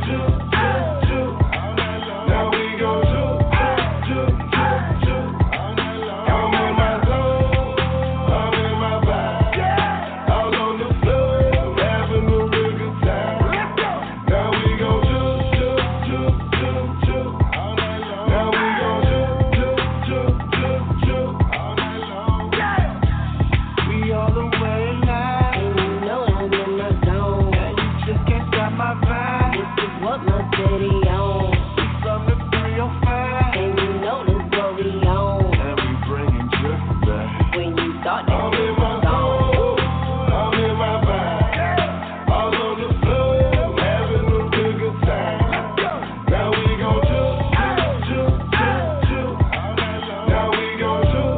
all night long. Now we gon' jump, all night long. I'm in my zone, I'm in my vibe, all on the floor, and I'm having a real good time. Now we gon' jump, all night long. Now we gon' jump. All the way now, and you know I'm in my zone. And you just can't stop my vibe. This is what my city on. We from the 305, and you know this what we on. And we bringing Jiffy back. When you thought that I'm in my zone, I'm in my vibe, all on the floor, and I'm having a real good time. Now we gon' jump, all night long. Now we gon' jump.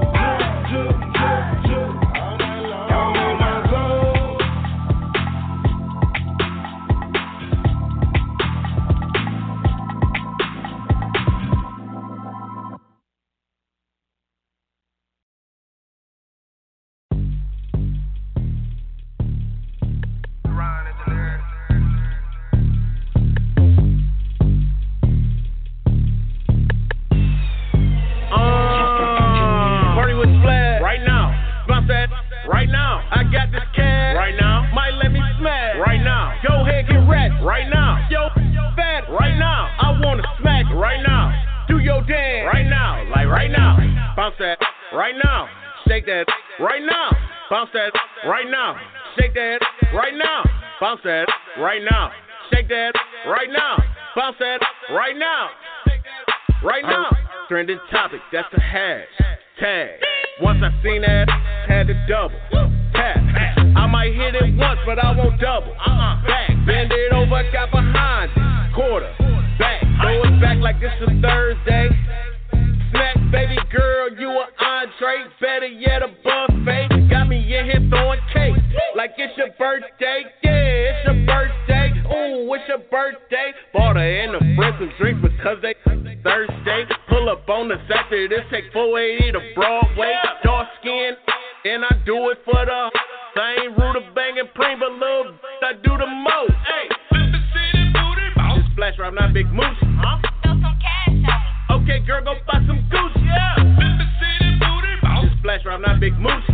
Right now, I got this cash. Right now, might let me smash. Right now, go ahead get wrecked. Right now, yo, fat. Right now, I wanna smack. Right now, do your dance. Right now, like right now, bounce that. Right now, shake that. Right now, bounce that. Right now, shake that. Right now, bounce that. Right now, shake that. Right now, bounce that. Right now, right now. Trending topic, that's the hashtag. Once I seen that, had to double tap. I might hit it once, but I won't double. Back, bend it over, got behind it. Quarter, back, throw it back like it's a Thursday. Snack, baby girl, you an entree. Better yet, a buffet. Got me in here throwing cake like it's your birthday. Yeah, it's your birthday. Ooh, it's your birthday. Bought her in the friends some drinks because they Thursday. Pull up on the Saturday, this take 480 to Broadway. Dark skin, and I do it for the same Ruta banging preem, but little I do the most. Hey, just splash right now, big moose. Okay, girl, go buy some Gucci. Yeah. Just splash right now, big moose.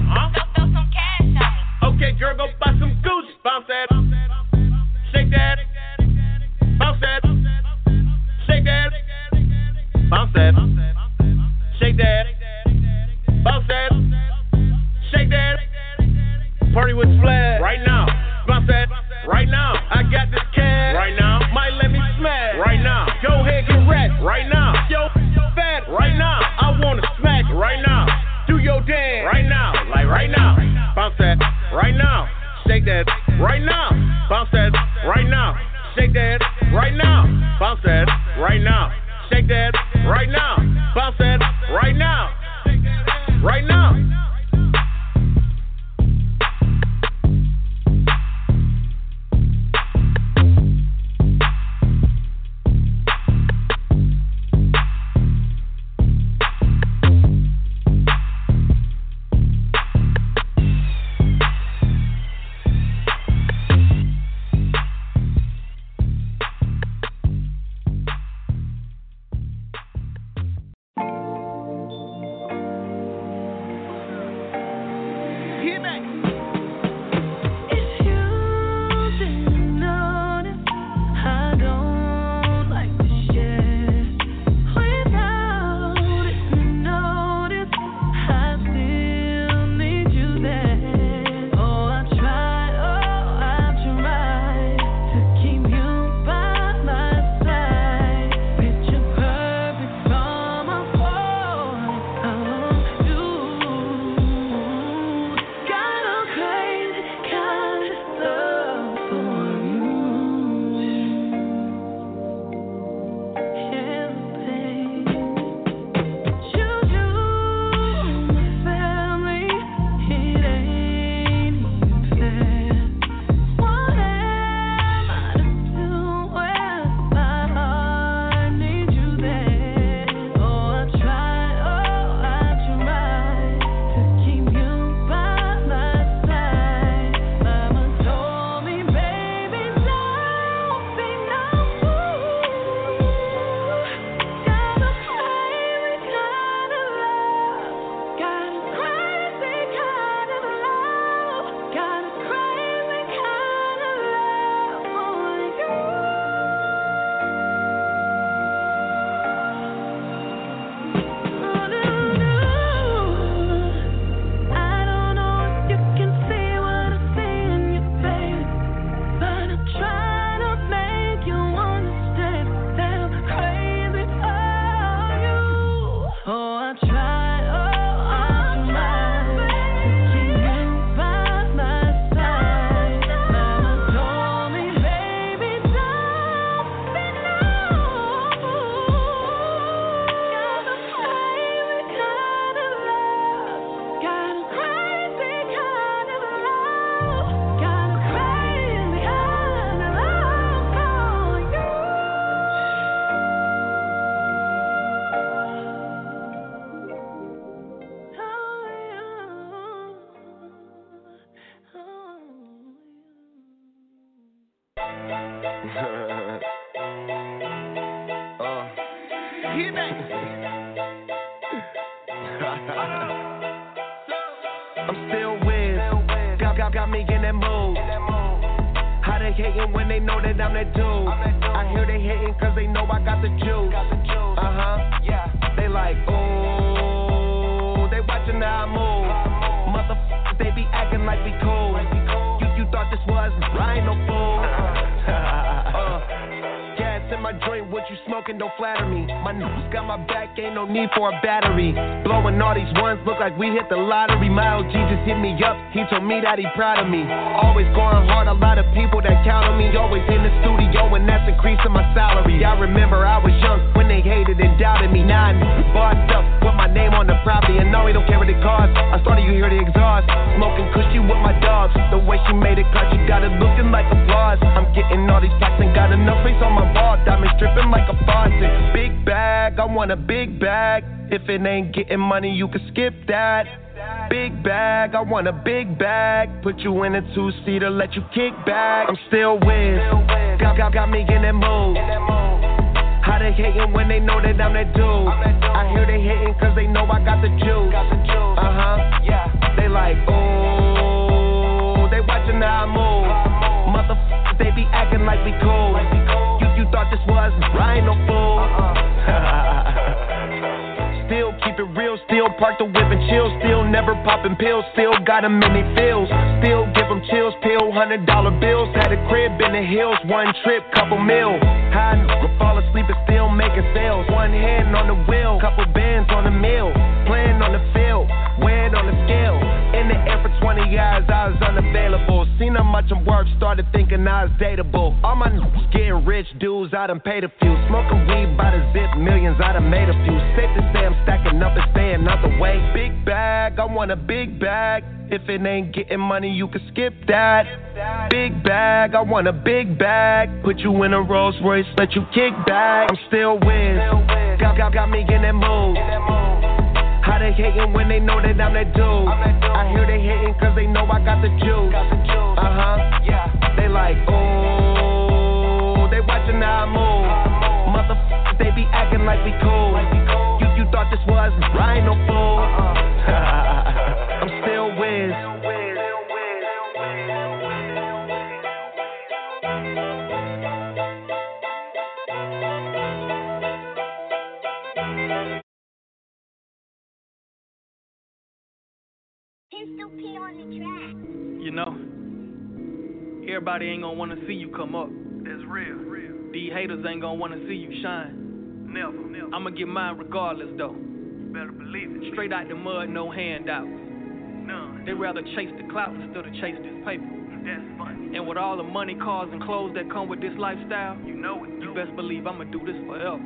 Okay, girl, go buy some Gucci. Bounce that, shake that, bounce that, shake that, bounce that, shake that, bounce that, shake that. Party with flag right now, bounce that right now. I got this cash right now, might let me smash right now. Go ahead, get wrecked right now. Yo, fat right now. I wanna smack right now. Do your dance right now, like right now. Bounce that right now, shake that right now. Bounce that right now, shake that right now. Bounce that right now, Shake that right now. Bounce that right now. Right now. I'm still with, got me in that mood. How they hating when they know that I'm that dude? I hear they hating cause they know I got the juice. They like, ooh, they watching how I move. Motherfuckers, they be acting like we cool. You thought this was, I ain't no fool. Gas in my joint, what you smoking, don't flatter me. My niggas got my back, ain't no need for a battery. Blowing all these ones, look like we hit the lottery. My OG just hit me up, he told me that he proud of me. Always going hard, a lot of people that count on me. Always in the studio, and that's increasing my salary. I remember I was young when they hated and doubted me. Now I'm bossed up with my name on the property, and no, we don't care what it costs. I started, you hear the exhaust, smoking cushy with my dogs. The way she made it cut, she got it looking like applause. I'm getting all these packs and got enough face on my wall. Diamonds dripping like a faucet. Big bag, I want a big bag. If it ain't getting money, you can skip that. Big bag, I want a big bag. Put you in a two-seater, let you kick back. I'm still with, got me in that mood. How they hating when they know that I'm that dude? I hear they hating cause they know I got the juice. They like, ooh, they watching how I move. Motherfuckers, they be acting like we cool. You thought this was, I ain't no fool. Still keep it real, still park the whip and chill. Still never popping pills, still got them in they feels. Still give them chills, pill, $100 bills. Had a crib in the hills, one trip, couple mil. High nigga fall asleep and still making sales. One hand on the wheel, couple bands on the mill. Playing on the field, weighed on the scale. In the air for 20 hours, I was unavailable. Seen how much some work, started thinking I was dateable. All my niggas getting rich, dudes, I done paid a few. Smoking weed by the zip, millions, I done made a few. Safe to say I'm stacking up and staying out the way. Big bag, I want a big bag. If it ain't getting money, you can skip that. Big bag, I want a big bag. Put you in a Rolls Royce, let you kick back. I'm still Wiz, got me in that mood. How they hating when they know that I'm that dude? I hear they hating cause they know I got the juice. They like, ooh, they watching how I move. Motherfuckers, they be acting like we cool. You thought this was, I ain't no fool. I'm still Wiz. You know, everybody ain't gonna wanna see you come up. That's real. These haters ain't gonna wanna see you shine. Never. I'ma get mine regardless though. You better believe it. Straight out the mud, no handouts. None. They rather chase the clout instead of chase this paper. That's funny. And with all the money, cars, and clothes that come with this lifestyle, you know it. You best believe I'ma do this forever.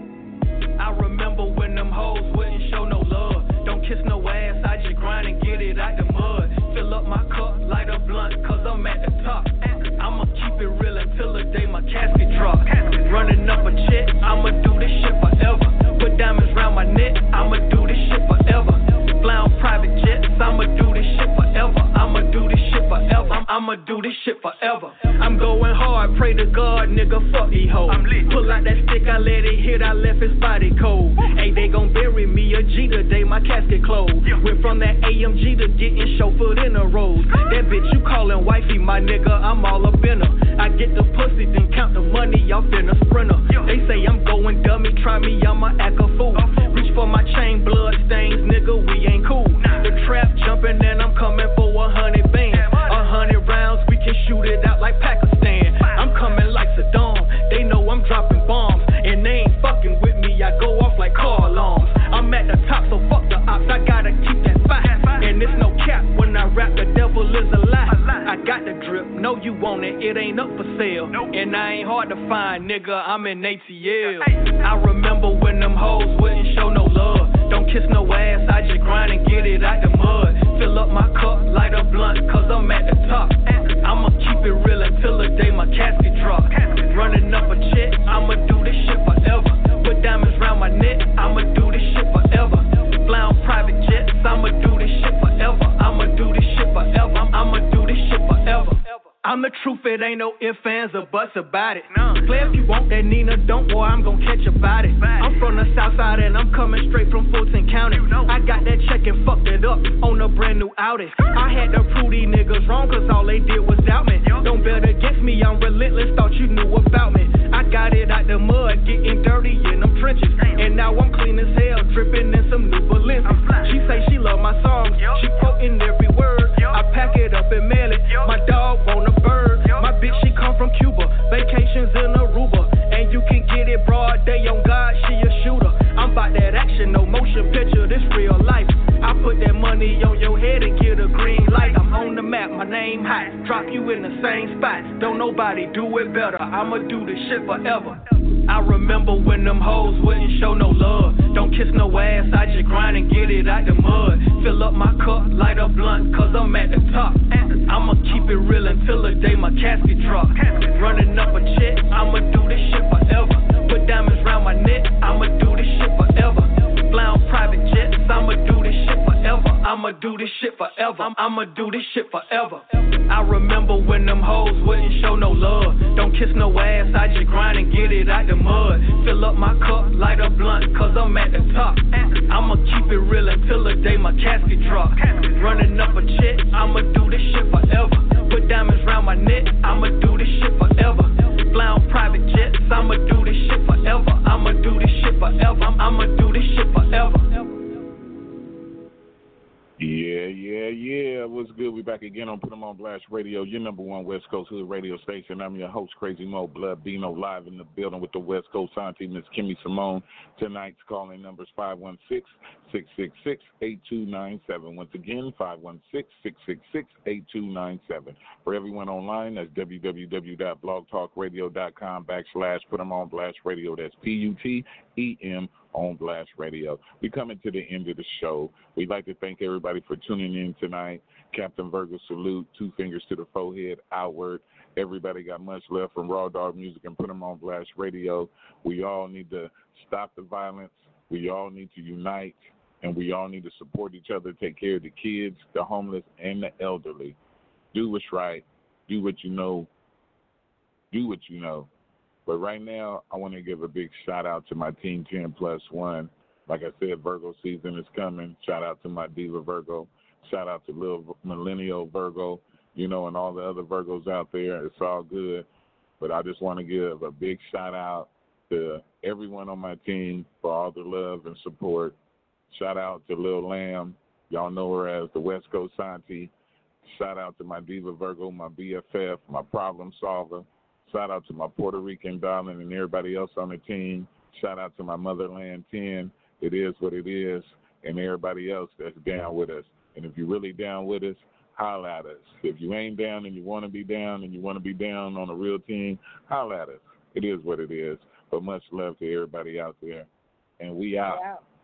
I remember when them hoes wouldn't show no love. Don't kiss no ass, I just grind and get it out the mud. Fill up my cup, light a blunt, cause I'm at the top. I'ma keep it real until the day my casket drop. Running up a check, I'ma do this shit forever. Put diamonds round my neck, I'ma do this shit forever. Fly on private jets, I'ma do this shit forever. I'ma do this shit forever. I'ma do this shit forever. I'm going hard, pray to God, nigga, fuck these hoes. Pull out that stick, I let it hit, I left his body cold. Hey, they gon' bury me a G today, my casket closed. Went from that AMG to getting chauffeured in a rose. That bitch you callin' wifey, my nigga, I'm all up in her. I get the pussy, then count the money off in a sprinter. They say I'm going dummy, try me, I'ma act a fool. Reach for my chain, blood stains, nigga, we ain't cool. The trap jumping and I'm coming for 100 bands. 100 rounds, we can shoot it out like Pakistan. I'm coming like Saddam, they know I'm dropping bombs. And they ain't fucking with me, I go off like car alarms. I'm at the top, so fuck the ops, I gotta keep that fight. And it's no cap when I rap, the devil is a lie. I got the drip, know you want it, it ain't up for sale. And I ain't hard to find, nigga, I'm in ATL. I remember when them hoes wouldn't show no love. Don't kiss no ass, I just grind and get it out the mud. Fill up my cup, light a blunt, cause I'm at the top. I'ma keep it real until the day my casket drop. Running up a check, I'ma do this shit forever. Put diamonds round my neck, I'ma do this shit forever. Fly on private jets, I'ma do this shit forever. I'ma do this shit forever. I'ma do this shit forever. I'm the truth, it ain't no ifs, ands, or buts about it. Play if you want that Nina, don't, boy, I'm gon' catch a body. I'm from the south side and I'm coming straight from Fulton County. I got that check and fucked it up on a brand new Audi. I had to prove these niggas wrong cause all they did was doubt me. Don't bet against me, I'm relentless, thought you knew about me. I got it out the mud, getting dirty in them trenches. And now I'm clean as hell, dripping in some new Balenciaga. She say she love my songs, she quoting every word. I pack it up and mail it, my dog want a bird. My bitch, she come from Cuba, vacations in Aruba. And you can get it broad day on God, she a shooter. I'm about that action, no motion picture, this real life. I put that money on your head and get a green light. I'm on the map, my name hot, drop you in the same spot. Don't nobody do it better, I'ma do this shit forever. I remember when them hoes wouldn't show no love. Don't kiss no ass, I just grind and get it out the mud. Fill up my cup, light a blunt, cause I'm at the top. I'ma keep it real until the day my casket drop. Running up a check, I'ma do this shit forever. Put diamonds round my neck, I'ma do this shit forever. Fly on private jets, I'ma do this shit forever. I'ma do this shit forever. I'ma do this shit forever. I remember when them hoes wouldn't show no love. Don't kiss no ass, I just grind and get it out the mud. Fill up my cup, light a blunt, cause I'm at the top. I'ma keep it real until the day my casket drop. Running up a check, I'ma do this shit forever. Put diamonds round my neck, I'ma do this shit forever. Fly on private jets, I'ma do this shit forever. I'ma do this shit forever. I'ma do this shit forever. Yeah, Yeah. What's good? We back again on Put 'em on Blast Radio, your number one West Coast hood radio station. I'm your host, Crazy Mo Blood Bino, live in the building with the West Coast auntie, Miss Kimmy Simone. Tonight's calling numbers 516-666-8297. Once again, 516-666-8297. For everyone online, that's www.blogtalkradio.com/Put 'em on Blast Radio. That's PUTEM on Blast Radio. We're coming to the end of the show. We'd like to thank everybody for tuning in tonight. Captain Virgo salute, 2 fingers to the forehead, outward. Everybody got much love from Raw Dog Music and Put 'em on Blast Radio. We all need to stop the violence. We all need to unite, and we all need to support each other, take care of the kids, the homeless, and the elderly. Do what's right. Do what you know. Do what you know. But right now, I want to give a big shout-out to my Team 10+1. Like I said, Virgo season is coming. Shout-out to my Diva Virgo. Shout-out to Lil Millennial Virgo, and all the other Virgos out there. It's all good. But I just want to give a big shout-out to everyone on my team for all the love and support. Shout-out to Lil Lamb. Y'all know her as the West Coast auntie. Shout-out to my Diva Virgo, my BFF, my problem solver. Shout out to my Puerto Rican darling and everybody else on the team. Shout out to my Motherland 10. It is what it is. And everybody else that's down with us. And if you're really down with us, holla at us. If you ain't down and you want to be down and you want to be down on a real team, holla at us. It is what it is. But much love to everybody out there. And we out.